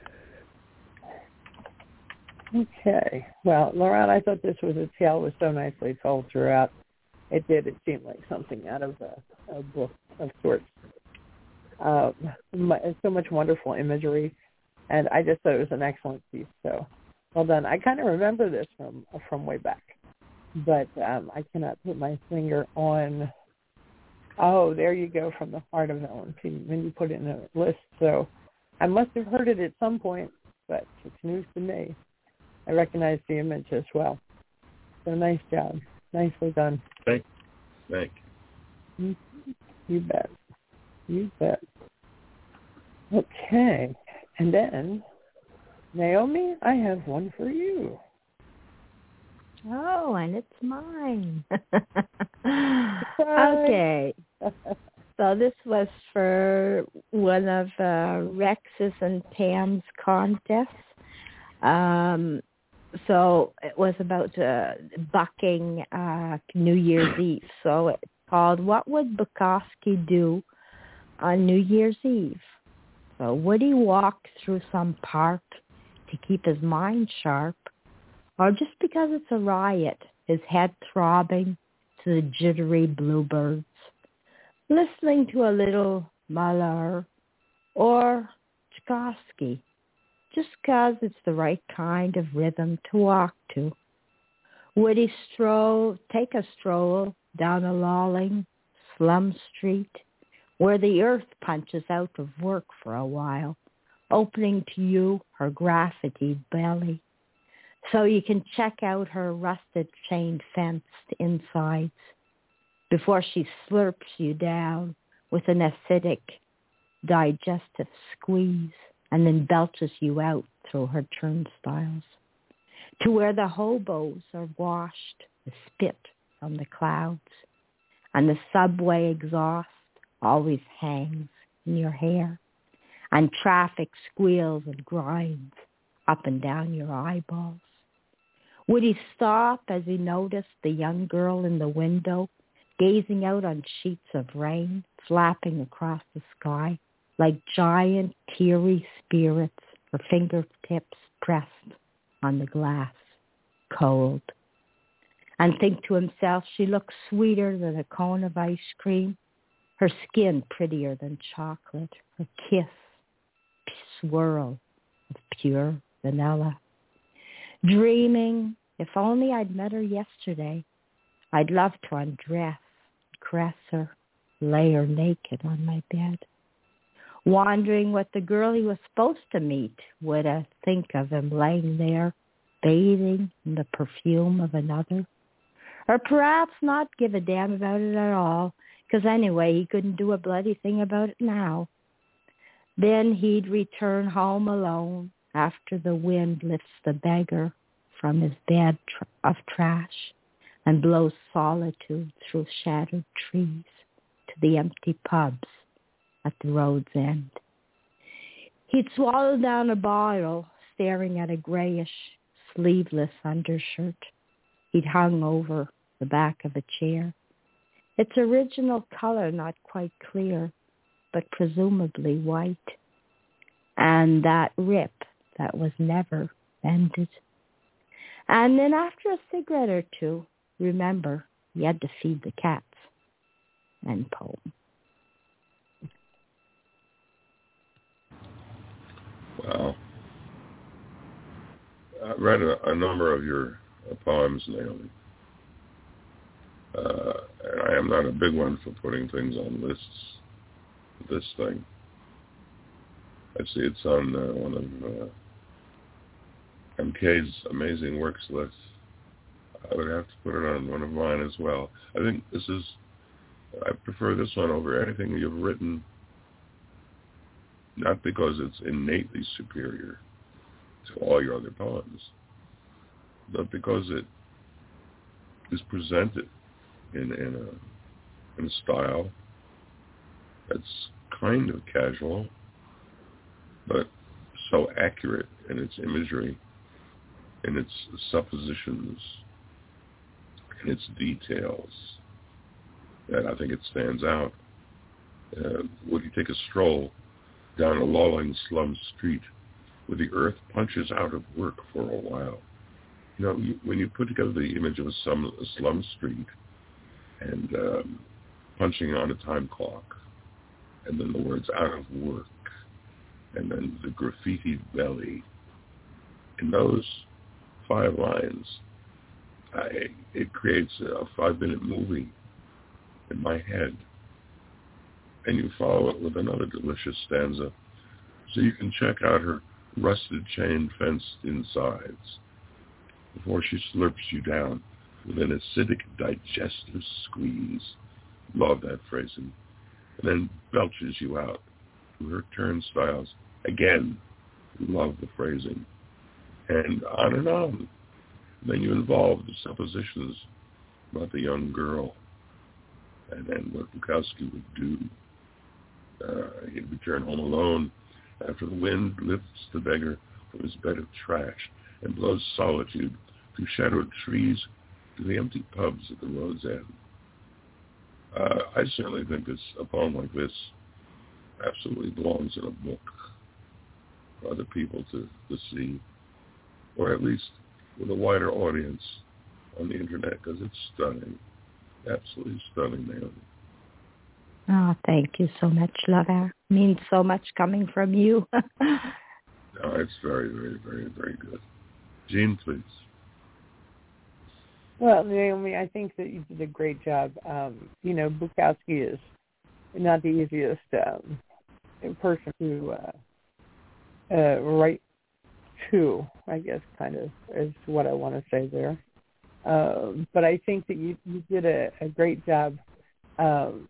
Okay. Well, Laurent, I thought this was a tale was so nicely told throughout. It did. It seemed like something out of a, a book of sorts. Uh, so much wonderful imagery, and I just thought it was an excellent piece. So, well done. I kind of remember this from from way back, but um, I cannot put my finger on. Oh, there you go, from the heart of Ellen P. When you put it in a list, so I must have heard it at some point, but it's news to me. I recognize the image as well. So nice job, nicely done. Thank, thank you. You bet. You bet. Okay, and then Naomi, I have one for you. Oh, and it's mine. Okay. So this was for one of uh, Rex's and Pam's contests. Um, so it was about uh, bucking uh, New Year's Eve. So it's called What Would Bukowski Do on New Year's Eve? So would he walk through some park to keep his mind sharp, or just because it's a riot, his head throbbing to the jittery bluebirds, listening to a little Mahler or Tchaikovsky, just because it's the right kind of rhythm to walk to? Would he stroll, take a stroll down a lolling slum street where the earth punches out of work for a while, opening to you her graffiti belly, so you can check out her rusted chain fenced insides before she slurps you down with an acidic digestive squeeze and then belches you out through her turnstiles, to where the hobos are washed with spit from the clouds, and the subway exhaust always hangs in your hair, and traffic squeals and grinds up and down your eyeballs. Would he stop as he noticed the young girl in the window, gazing out on sheets of rain flapping across the sky like giant teary spirits, her fingertips pressed on the glass, cold, and think to himself she looks sweeter than a cone of ice cream, her skin prettier than chocolate, her kiss swirl of pure vanilla. Dreaming, if only I'd met her yesterday, I'd love to undress, caress her, lay her naked on my bed. Wondering what the girl he was supposed to meet would uh, think of him laying there, bathing in the perfume of another. Or perhaps not give a damn about it at all, because anyway, he couldn't do a bloody thing about it now. Then he'd return home alone after the wind lifts the beggar from his bed tr- of trash, and blows solitude through shattered trees to the empty pubs at the road's end. He'd swallow down a bottle, staring at a grayish, sleeveless undershirt he'd hung over the back of a chair. Its original color not quite clear, but presumably white. And that rip that was never mended. And then after a cigarette or two, remember, he had to feed the cats. End poem. Wow. I read a, a number of your uh, poems, Naomi. Uh, and I am not a big one for putting things on lists. This thing. I see it's on uh, one of uh, M K's Amazing Works list. I would have to put it on one of mine as well. I think this is, I prefer this one over anything you've written, not because it's innately superior to all your other poems, but because it is presented in, in, a, in a style that's kind of casual, but so accurate in its imagery, in its suppositions, in its details, that I think it stands out. Uh, when you take a stroll down a lolling slum street where the earth punches out of work for a while, you know, you, when you put together the image of a slum, a slum street and um, punching on a time clock, and then the words out of work, and then the graffiti belly, in those five lines, I, it creates a five-minute movie in my head. And you follow it with another delicious stanza, so you can check out her rusted chain fenced insides before she slurps you down with an acidic digestive squeeze. Love that phrasing. And then belches you out to her turnstiles. Again, love the phrasing. And on and on. Then you involve the suppositions about the young girl and then what Bukowski would do. Uh, he'd return home alone after the wind lifts the beggar from his bed of trash and blows solitude through shadowed trees to the empty pubs at the road's end. Uh, I certainly think this, a poem like this absolutely belongs in a book for other people to, to see, or at least with a wider audience on the internet, because it's stunning, absolutely stunning, Naomi. Oh, thank you so much, Lover. Means so much coming from you. No, it's very, very, very, very good. Jean, please. Well, Naomi, I think that you did a great job. Um, you know, Bukowski is not the easiest um, person to uh, uh, write to, I guess, kind of, is what I want to say there. Um, but I think that you, you did a, a great job. Um,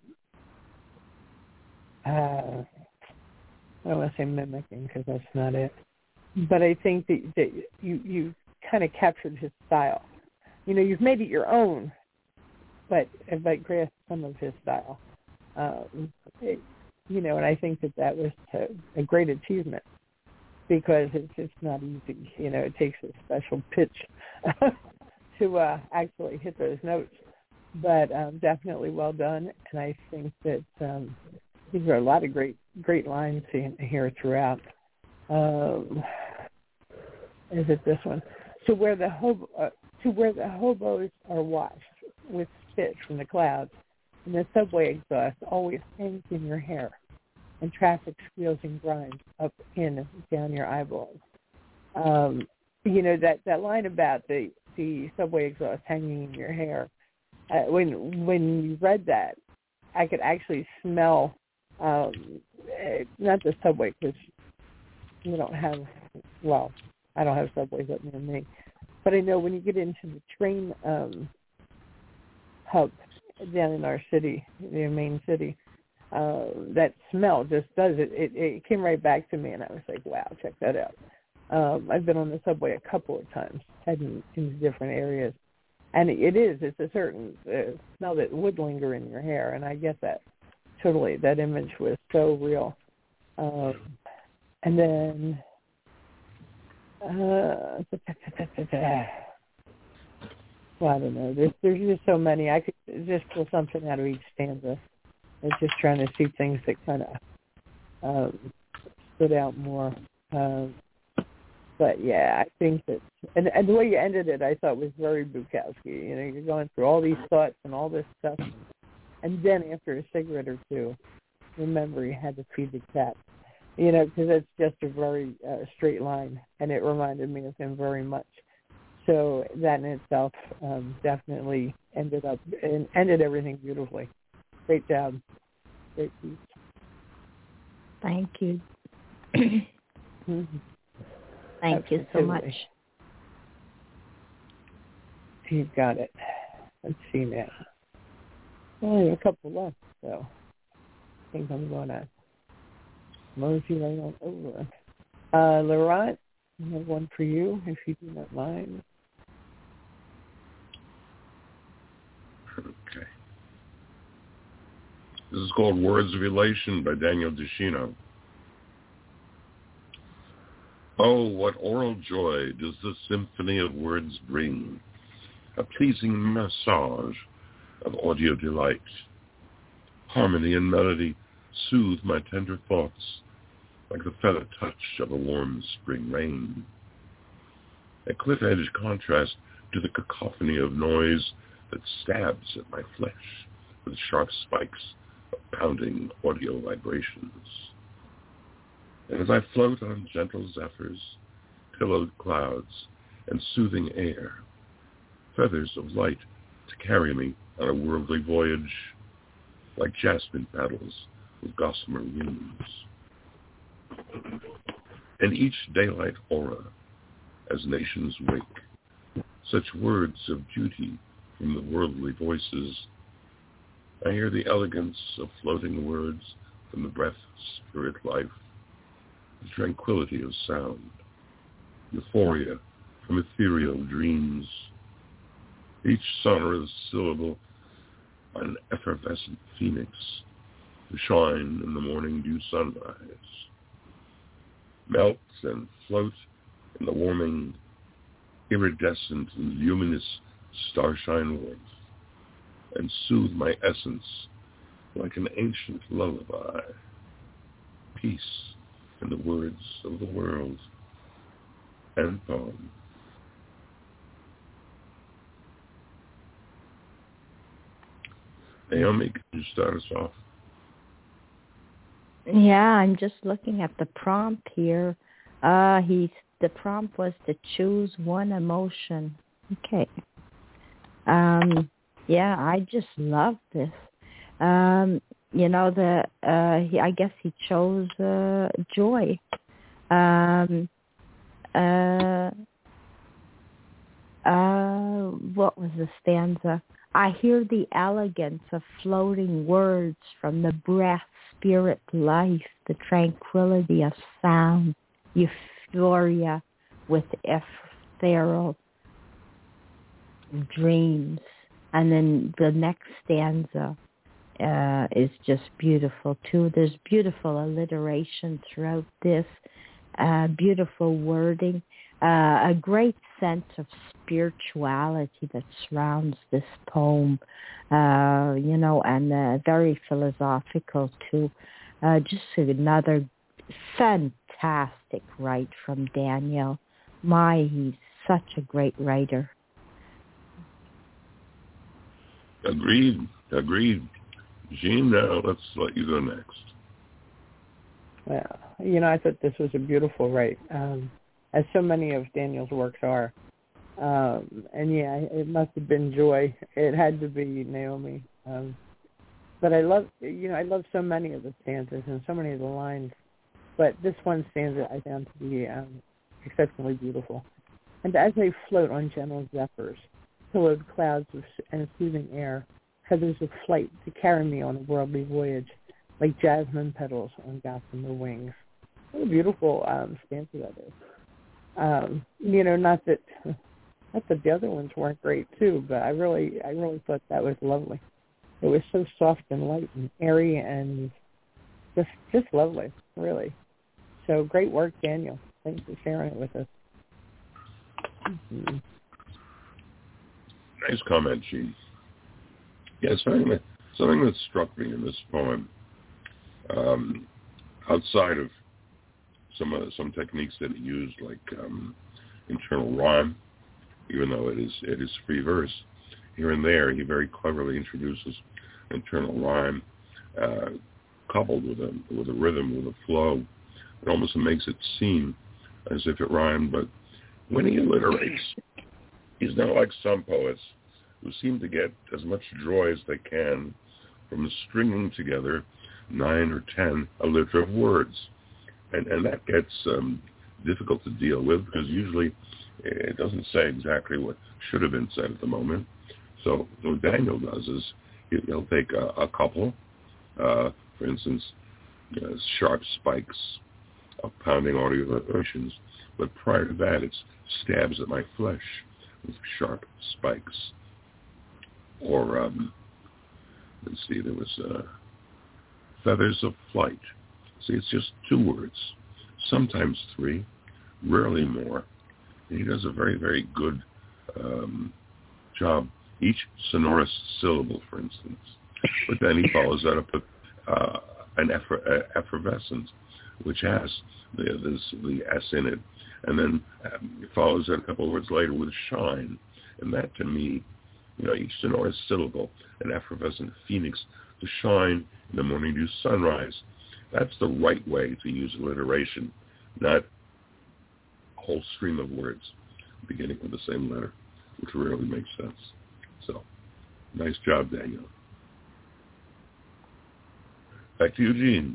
uh, I don't want to say mimicking because that's not it. But I think that, that you, you kind of captured his style. You know, you've made it your own, but but grasped some of his style. Um, it, you know, and I think that that was a, a great achievement because it's it's not easy. You know, it takes a special pitch to uh, actually hit those notes. But um, definitely well done, and I think that um, these are a lot of great great lines here throughout. Um, is it this one? To where the hobo, uh, to where the hobos are washed with spit from the clouds, and the subway exhaust always hangs in your hair, and traffic squeals and grinds up in and down your eyeballs. Um, you know, that, that line about the, the subway exhaust hanging in your hair, uh, when when you read that, I could actually smell, um, not the subway, because we don't have, well, I don't have subways up near me. But I know when you get into the train um, hub down in our city, the main city, uh, that smell just does it. it. It came right back to me, and I was like, wow, check that out. Um, I've been on the subway a couple of times, heading into different areas, And it is. It's a certain uh, smell that would linger in your hair, and I get that totally. That image was so real. Um, and then, uh, well, I don't know. There's there's just so many. I could just pull something out of each stanza. I was just trying to see things that kind of um, stood out more. Um, But yeah, I think that, and, and the way you ended it, I thought was very Bukowski. You know, you're going through all these thoughts and all this stuff, and then after a cigarette or two, remember you had to feed the cat. You know, because it's just a very uh, straight line, and it reminded me of him very much. So that in itself um, definitely ended up and ended everything beautifully. Great job. Great piece. Thank you. Mm-hmm. Thank Absolutely. you so much. You've got it. Let's see now. Only a couple left, so I think I'm going to mosey right on over. Uh, Laurent, I have one for you, if you do not mind. Okay. This is called Words of Elation by Daniel DeShino. Oh, what oral joy does the symphony of words bring, a pleasing massage of audio delight. Harmony and melody soothe my tender thoughts like the feather touch of a warm spring rain. A cliff-edged contrast to the cacophony of noise that stabs at my flesh with sharp spikes of pounding audio vibrations. And as I float on gentle zephyrs, pillowed clouds, and soothing air, feathers of light to carry me on a worldly voyage, like jasmine petals with gossamer wings. And each daylight aura, as nations wake, such words of beauty from the worldly voices, I hear the elegance of floating words from the breath, spirit, life, the tranquility of sound, euphoria from ethereal dreams, each sonorous syllable an effervescent phoenix to shine in the morning dew sunrise, melts and float in the warming, iridescent and luminous starshine warmth, and soothe my essence like an ancient lullaby. Peace in the words of the world and poem. Naomi, could you start us off? Yeah, I'm just looking at the prompt here. Uh, he's, the prompt was to choose one emotion. Okay. Um, yeah, I just love this. Um, you know, the uh, he, I guess he chose uh, joy. Um, uh, uh, what was the stanza? I hear the elegance of floating words from the breath, spirit, life, the tranquility of sound, euphoria with ethereal dreams. And then the next stanza uh, is just beautiful too. There's beautiful alliteration throughout this, uh, beautiful wording, uh, a great sense of spirituality that surrounds this poem, uh, you know, and uh, very philosophical too. Uh, just another fantastic write from Daniel. My, he's such a great writer. Agreed. Agreed. Jean, now let's let you go next. Well, you know, I thought this was a beautiful write, um, as so many of Daniel's works are. Um, and yeah, it must have been joy. It had to be Naomi. Um, but I love, you know, I love so many of the stanzas and so many of the lines. But this one stanza I found to be um, exceptionally beautiful. And as they float on gentle zephyrs, pillowed clouds of, and soothing air, feathers of flight to carry me on a worldly voyage, like jasmine petals on gossamer wings. What a beautiful um, stanza that is. Um, you know, not that Not that the other ones weren't great too, but I really, I really thought that was lovely. It was so soft and light and airy and just, just lovely, really. So great work, Daniel. Thanks for sharing it with us. Mm-hmm. Nice comment, Gene. Yeah, something that, something that struck me in this poem, um, outside of some uh, some techniques that he used, like um, internal rhyme, even though it is it is free verse, here and there he very cleverly introduces internal rhyme, uh, coupled with a with a rhythm, with a flow. It almost makes it seem as if it rhymed, but when he alliterates, he's not like some poets who seem to get as much joy as they can from stringing together nine or ten alliterative words. And, and that gets um, difficult to deal with because usually it doesn't say exactly what should have been said at the moment. So what Daniel does is he'll take a, a couple, uh, for instance, uh, sharp spikes of pounding audio vibrations, but prior to that it's stabs at my flesh with sharp spikes. Or, um, let's see, there was uh, feathers of flight. See, it's just two words, sometimes three, rarely more. And he does a very, very good um, job. Each sonorous syllable, for instance. But then he follows that up with uh, an effer- uh, effervescence, which has the, this, the S in it. And then um, he follows that a couple of words later with shine. And that, to me, you know, each sonorous syllable, an effervescent phoenix, to shine in the morning dew sunrise. That's the right way to use alliteration, not a whole stream of words beginning with the same letter, which rarely makes sense. So, nice job, Daniel. Back to Eugene.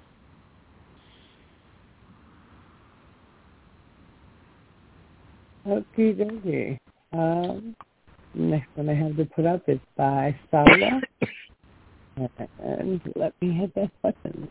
Okay, dokie. Um, next one I have to put up is by Saula. And let me hit that button.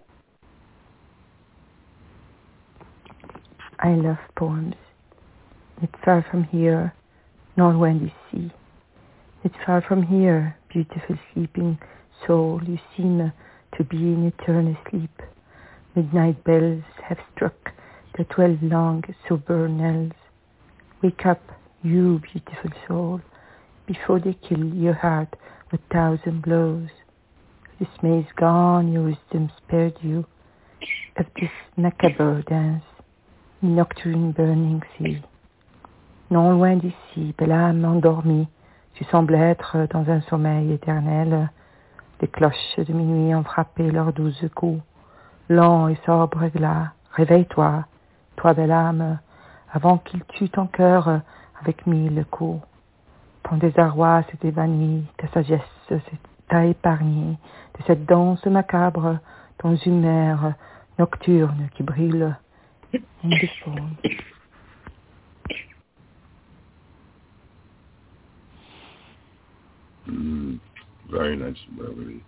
I love poems. It's far from here, nor when you see. It's far from here, beautiful sleeping soul. You seem to be in eternal sleep. Midnight bells have struck the twelve long sober knells. Wake up, you beautiful soul, before they kill your heart with thousand blows. Dismay's gone, your wisdom spared you of this macabre dance, nocturne burning sea. Non loin d'ici, belle âme endormie, tu sembles être dans un sommeil éternel. Les cloches de minuit ont frappé leurs douze coups. Lent et sobre glas, réveille-toi, toi belle âme, avant qu'il tue ton cœur avec mille coups. Ton désarroi s'est évanoui, ta sagesse t'a épargné de cette danse macabre, ton humeur nocturne qui brille indéfendu. Mm, very nice melody.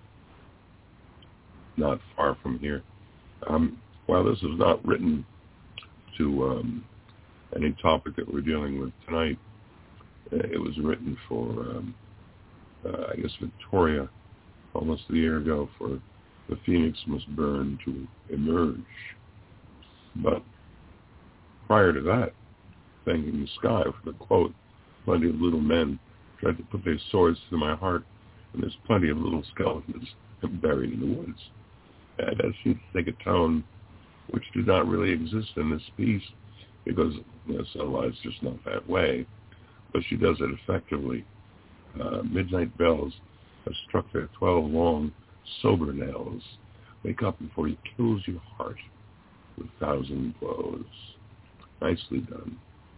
Not far from here. Um, while this is not written to um, any topic that we're dealing with tonight, it was written for, um, uh, I guess, Victoria almost a year ago for The Phoenix Must Burn to Emerge. But prior to that, thanking the sky for the quote, plenty of little men tried to put their swords through my heart, and there's plenty of little skeletons buried in the woods. And that seems to take a tone which did not really exist in this piece, because you know, Sunlight's just not that way. But she does it effectively. Uh, midnight bells have struck their twelve long, sober knells. Wake up before he kills your heart with thousand blows. Nicely done.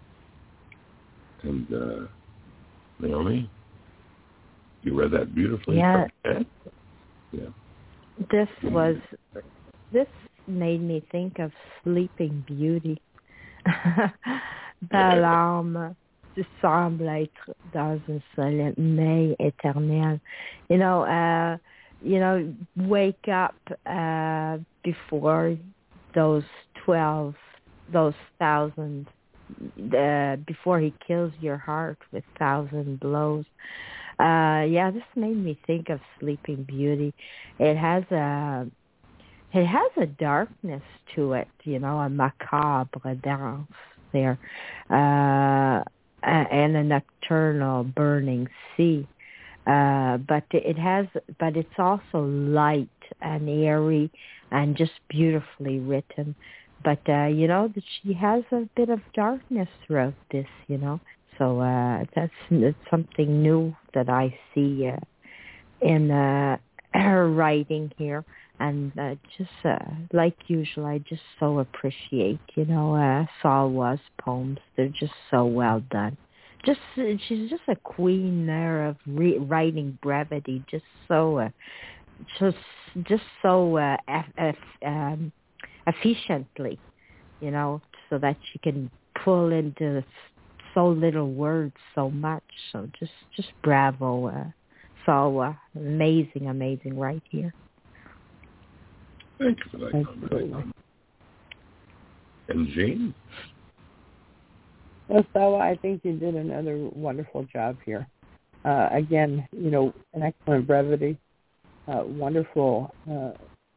And uh, Naomi, you read that beautifully. Yeah. Yeah. This was, this made me think of Sleeping Beauty. Belle âme, tu sembles être dans un sommeil éternel. You know, uh, you know, wake up uh, before those twelve, those thousand uh, before he kills your heart with thousand blows. Uh, yeah, this made me think of Sleeping Beauty. It has a, it has a darkness to it, you know, a macabre dance there, uh, and a nocturnal burning sea. Uh, but it has, but it's also light and airy and just beautifully written. But, uh, you know, that she has a bit of darkness throughout this, you know. So uh, that's, that's something new that I see uh, in uh, her writing here. And uh, just uh, like usual, I just so appreciate, you know, uh, Salwa's poems. They're just so well done. Just she's just a queen there of re- writing brevity. Just so, uh, just just so uh, eff- um, efficiently, you know, so that she can pull into so little words so much. So just just bravo, uh, Salwa. Amazing, amazing right here. Thank you for that comment. And Jane? Well, Salwa, I think you did another wonderful job here. Uh, again, you know, an excellent brevity, uh, wonderful uh,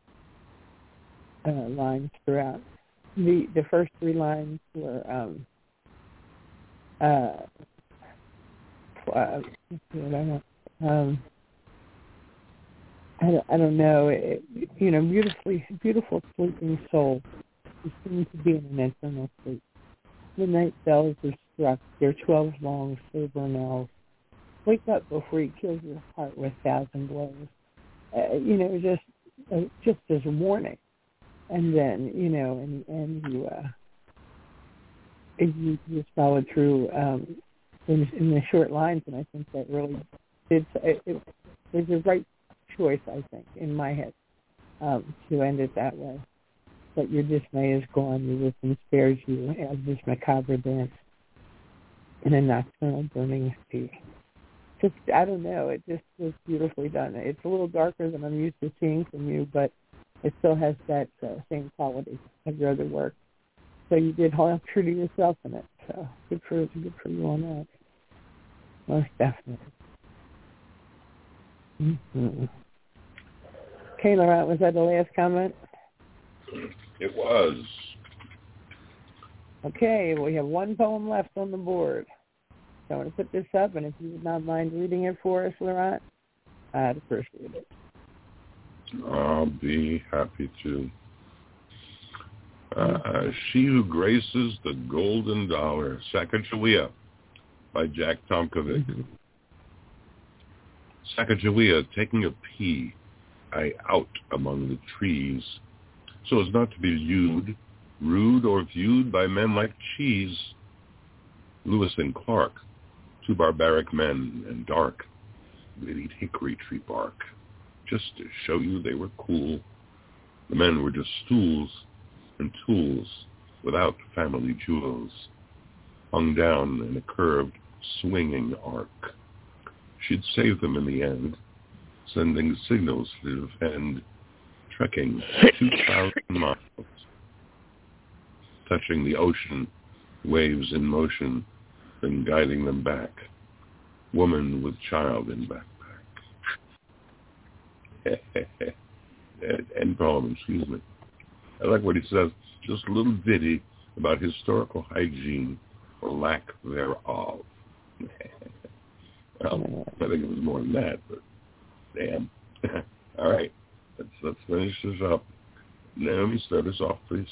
uh, lines throughout. The the first three lines were um, uh, uh, um, I don't, I don't know, it, you know, beautifully, beautiful sleeping soul. You seem to be in an eternal sleep. The night bells are struck, their twelve long silver knells. Wake up before he kills your heart with thousand blows. Uh, you know, just uh, just as a warning. And then, you know, and, and you uh, you just followed through um, in, in the short lines, and I think that really did. It, it was the right choice, I think, in my head, um, to end it that way. But your dismay is gone. Your wisdom spares you as this macabre dance in a nocturnal burning sea. Just, I don't know, it just was beautifully done. It's a little darker than I'm used to seeing from you, but it still has that uh, same quality of your other work. So you did hold true to yourself in it. So good for good for you on that. Most definitely. Mm-hmm. Okay, Laurent, was that the last comment? It was. Okay, we have one poem left on the board. So I want to put this up, and if you would not mind reading it for us, Laurent, I'd appreciate it. I'll be happy to. Uh, She Who Graces the Golden Dollar, Sacagawea, by Jack Tomkovic. Mm-hmm. Sacagawea, taking a pee, I out among the trees, so as not to be lewd, rude, or viewed by men like cheese. Lewis and Clark, two barbaric men and dark, they'd eat hickory tree bark, just to show you they were cool. The men were just stools and tools without family jewels, hung down in a curved, swinging arc. She'd save them in the end, sending signals to defend, trekking two thousand miles, touching the ocean, waves in motion, then guiding them back. Woman with child in backpack. End poem, excuse me. I like what he says, just a little ditty about historical hygiene or lack thereof. Well, I think it was more than that, but damn. All right, let's let's finish this up. Naomi, start us off, please.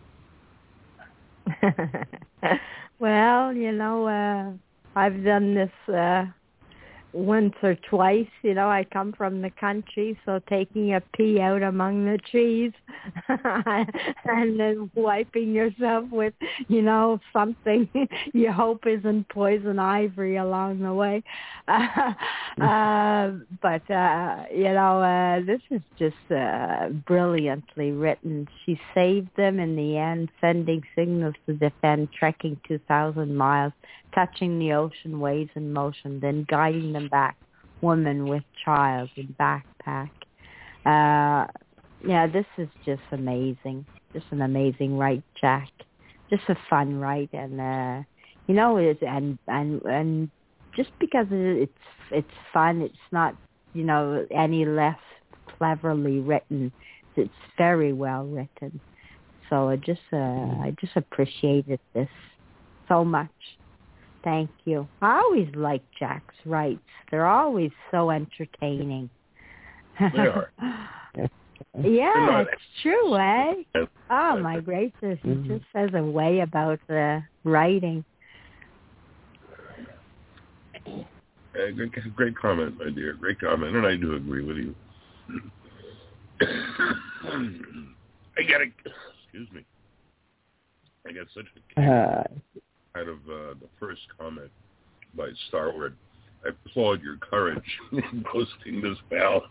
Well, you know, uh, I've done this uh, once or twice. You know, I come from the country, so taking a pee out among the trees and then wiping yourself with, you know, something you hope isn't poison ivory along the way. Uh, uh, but, uh, you know, uh, this is just uh, brilliantly written. She saved them in the end, sending signals to defend, trekking two thousand miles, touching the ocean waves in motion, then guiding them back. Woman with child in backpack. Uh, yeah, this is just amazing. Just an amazing right, Jack. just a fun write, and uh, you know, it's and and and just because it's it's fun, it's not, you know, any less cleverly written. It's very well written. So I just uh, I just appreciated this so much. Thank you. I always like Jack's writes. They're always so entertaining. They are. Yeah, it's true, eh? Oh, my gracious. He just has a way about uh, writing. Uh, great, great comment, my dear. Great comment, and I do agree with you. I got a, excuse me. I got such a kick out of uh, the first comment by Starward. I applaud your courage in posting this ballot.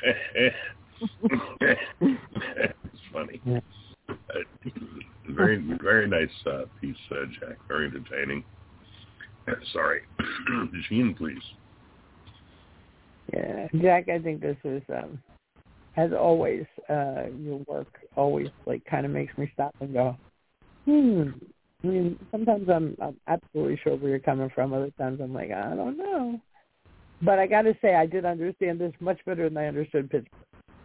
It's funny. Uh, very, very nice uh, piece, uh, Jack. Very entertaining. Uh, sorry, Jean, please. Yeah, Jack. I think this is, um, as always, uh, your work always like kind of makes me stop and go, hmm. I mean, sometimes I'm, I'm absolutely sure where you're coming from. Other times I'm like, I don't know. But I got to say, I did understand this much better than I understood Pittsburgh.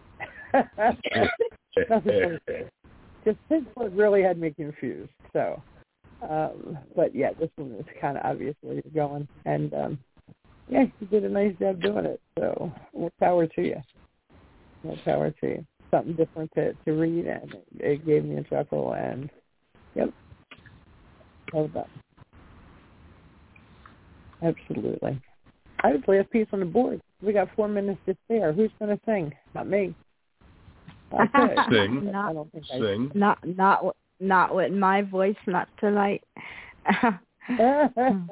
Just Pittsburgh really had me confused. So, um, but yeah, this one is kind of obvious where you're going. And, um, yeah, you did a nice job doing it. So more power to you. More power to you. Something different to, to read, and it, it gave me a chuckle. And, yep. Well done. Absolutely. I would play a piece on the board. We got four minutes to spare. Who's going to sing? Not me. Okay. Sing. Not, I don't think sing. I, not, not, not with my voice. Not tonight. Yeah.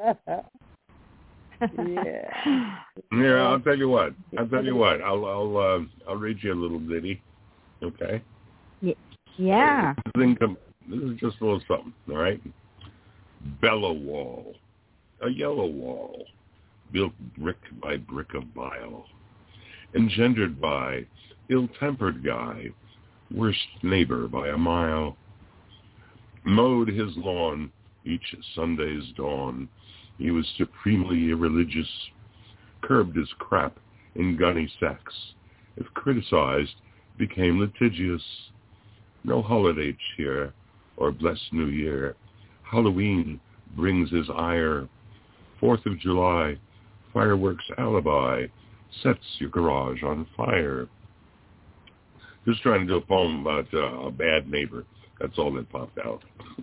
Yeah. I'll tell you what. I'll tell you what. I'll I'll uh, I'll read you a little ditty. Okay. Yeah. This is just a little something. All right. Bellow wall, a yellow wall, built brick by brick of bile, engendered by ill-tempered guy, worst neighbor by a mile, mowed his lawn each Sunday's dawn. He was supremely irreligious, curbed his crap in gunny sacks. If criticized, became litigious. No holiday cheer or blessed New Year. Halloween brings his ire. Fourth of July, fireworks alibi, sets your garage on fire. Just trying to do a poem about uh, a bad neighbor. That's all that popped out.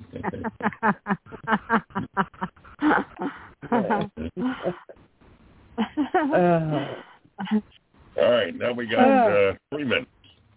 All right, now we got uh, three minutes.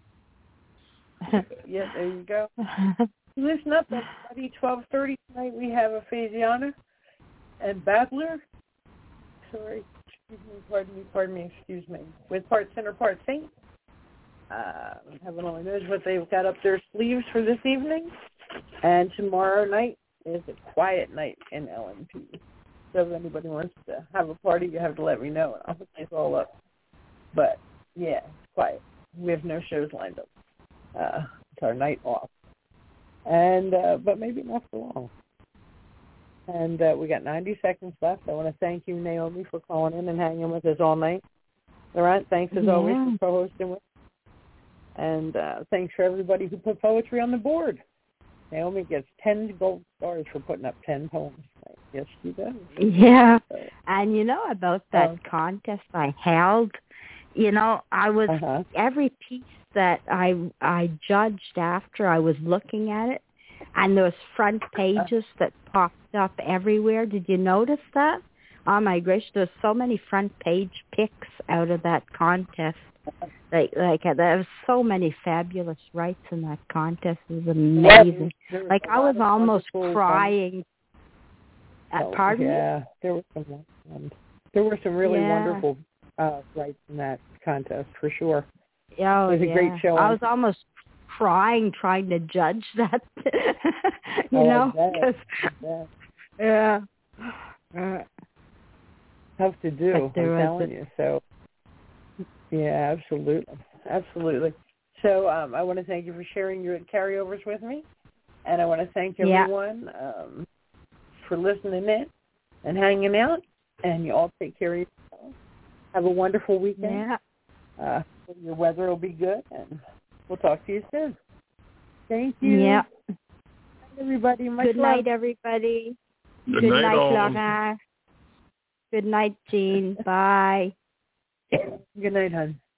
Yeah, there you go. Listen up, everybody. twelve thirty tonight we have a Phasiana and Babbler. Sorry, excuse me, pardon me, pardon me, excuse me. With part sinner, part saint. Uh, heaven only knows what they've got up their sleeves for this evening. And tomorrow night is a quiet night in L M P. So if anybody wants to have a party, you have to let me know, and I'll hook this all up. But, yeah, it's quiet. We have no shows lined up. Uh, it's our night off. And uh, but maybe not for long. And uh, we got ninety seconds left. I want to thank you, Naomi, for calling in and hanging with us all night. Laurent, thanks as yeah. always for co-hosting with us. And uh, thanks for everybody who put poetry on the board. Naomi gets ten gold stars for putting up ten poems. Yes, she does. Yeah. So, and you know about that um, contest I held? You know, I was, uh-huh. every piece that I I judged after, I was looking at it, and there was front pages that popped up everywhere. Did you notice that? Oh my gosh, there's so many front page pics out of that contest. Like, like uh, there was so many fabulous writes in that contest. It was amazing. Well, like I was almost crying. Uh, oh, pardon yeah, me? there were some. Um, there were some really yeah. wonderful uh, writes in that contest for sure. Oh, it was a yeah. great show. I was almost crying trying to judge that. you oh, know, I bet. yeah. Uh, Tough to do. I'm telling a... you. So. Yeah, absolutely. Absolutely. So um, I want to thank you for sharing your carryovers with me. And I want to thank Yeah. everyone um, for listening in and hanging out. And you all take care of yourselves. Have a wonderful weekend. Yeah. Uh, your weather will be good, and we'll talk to you soon. Thank you. Yeah. Bye, everybody. Much Good love. night, everybody. Good, Good night, night, all. Laura. Good night, Jean. Bye. Good night, hon.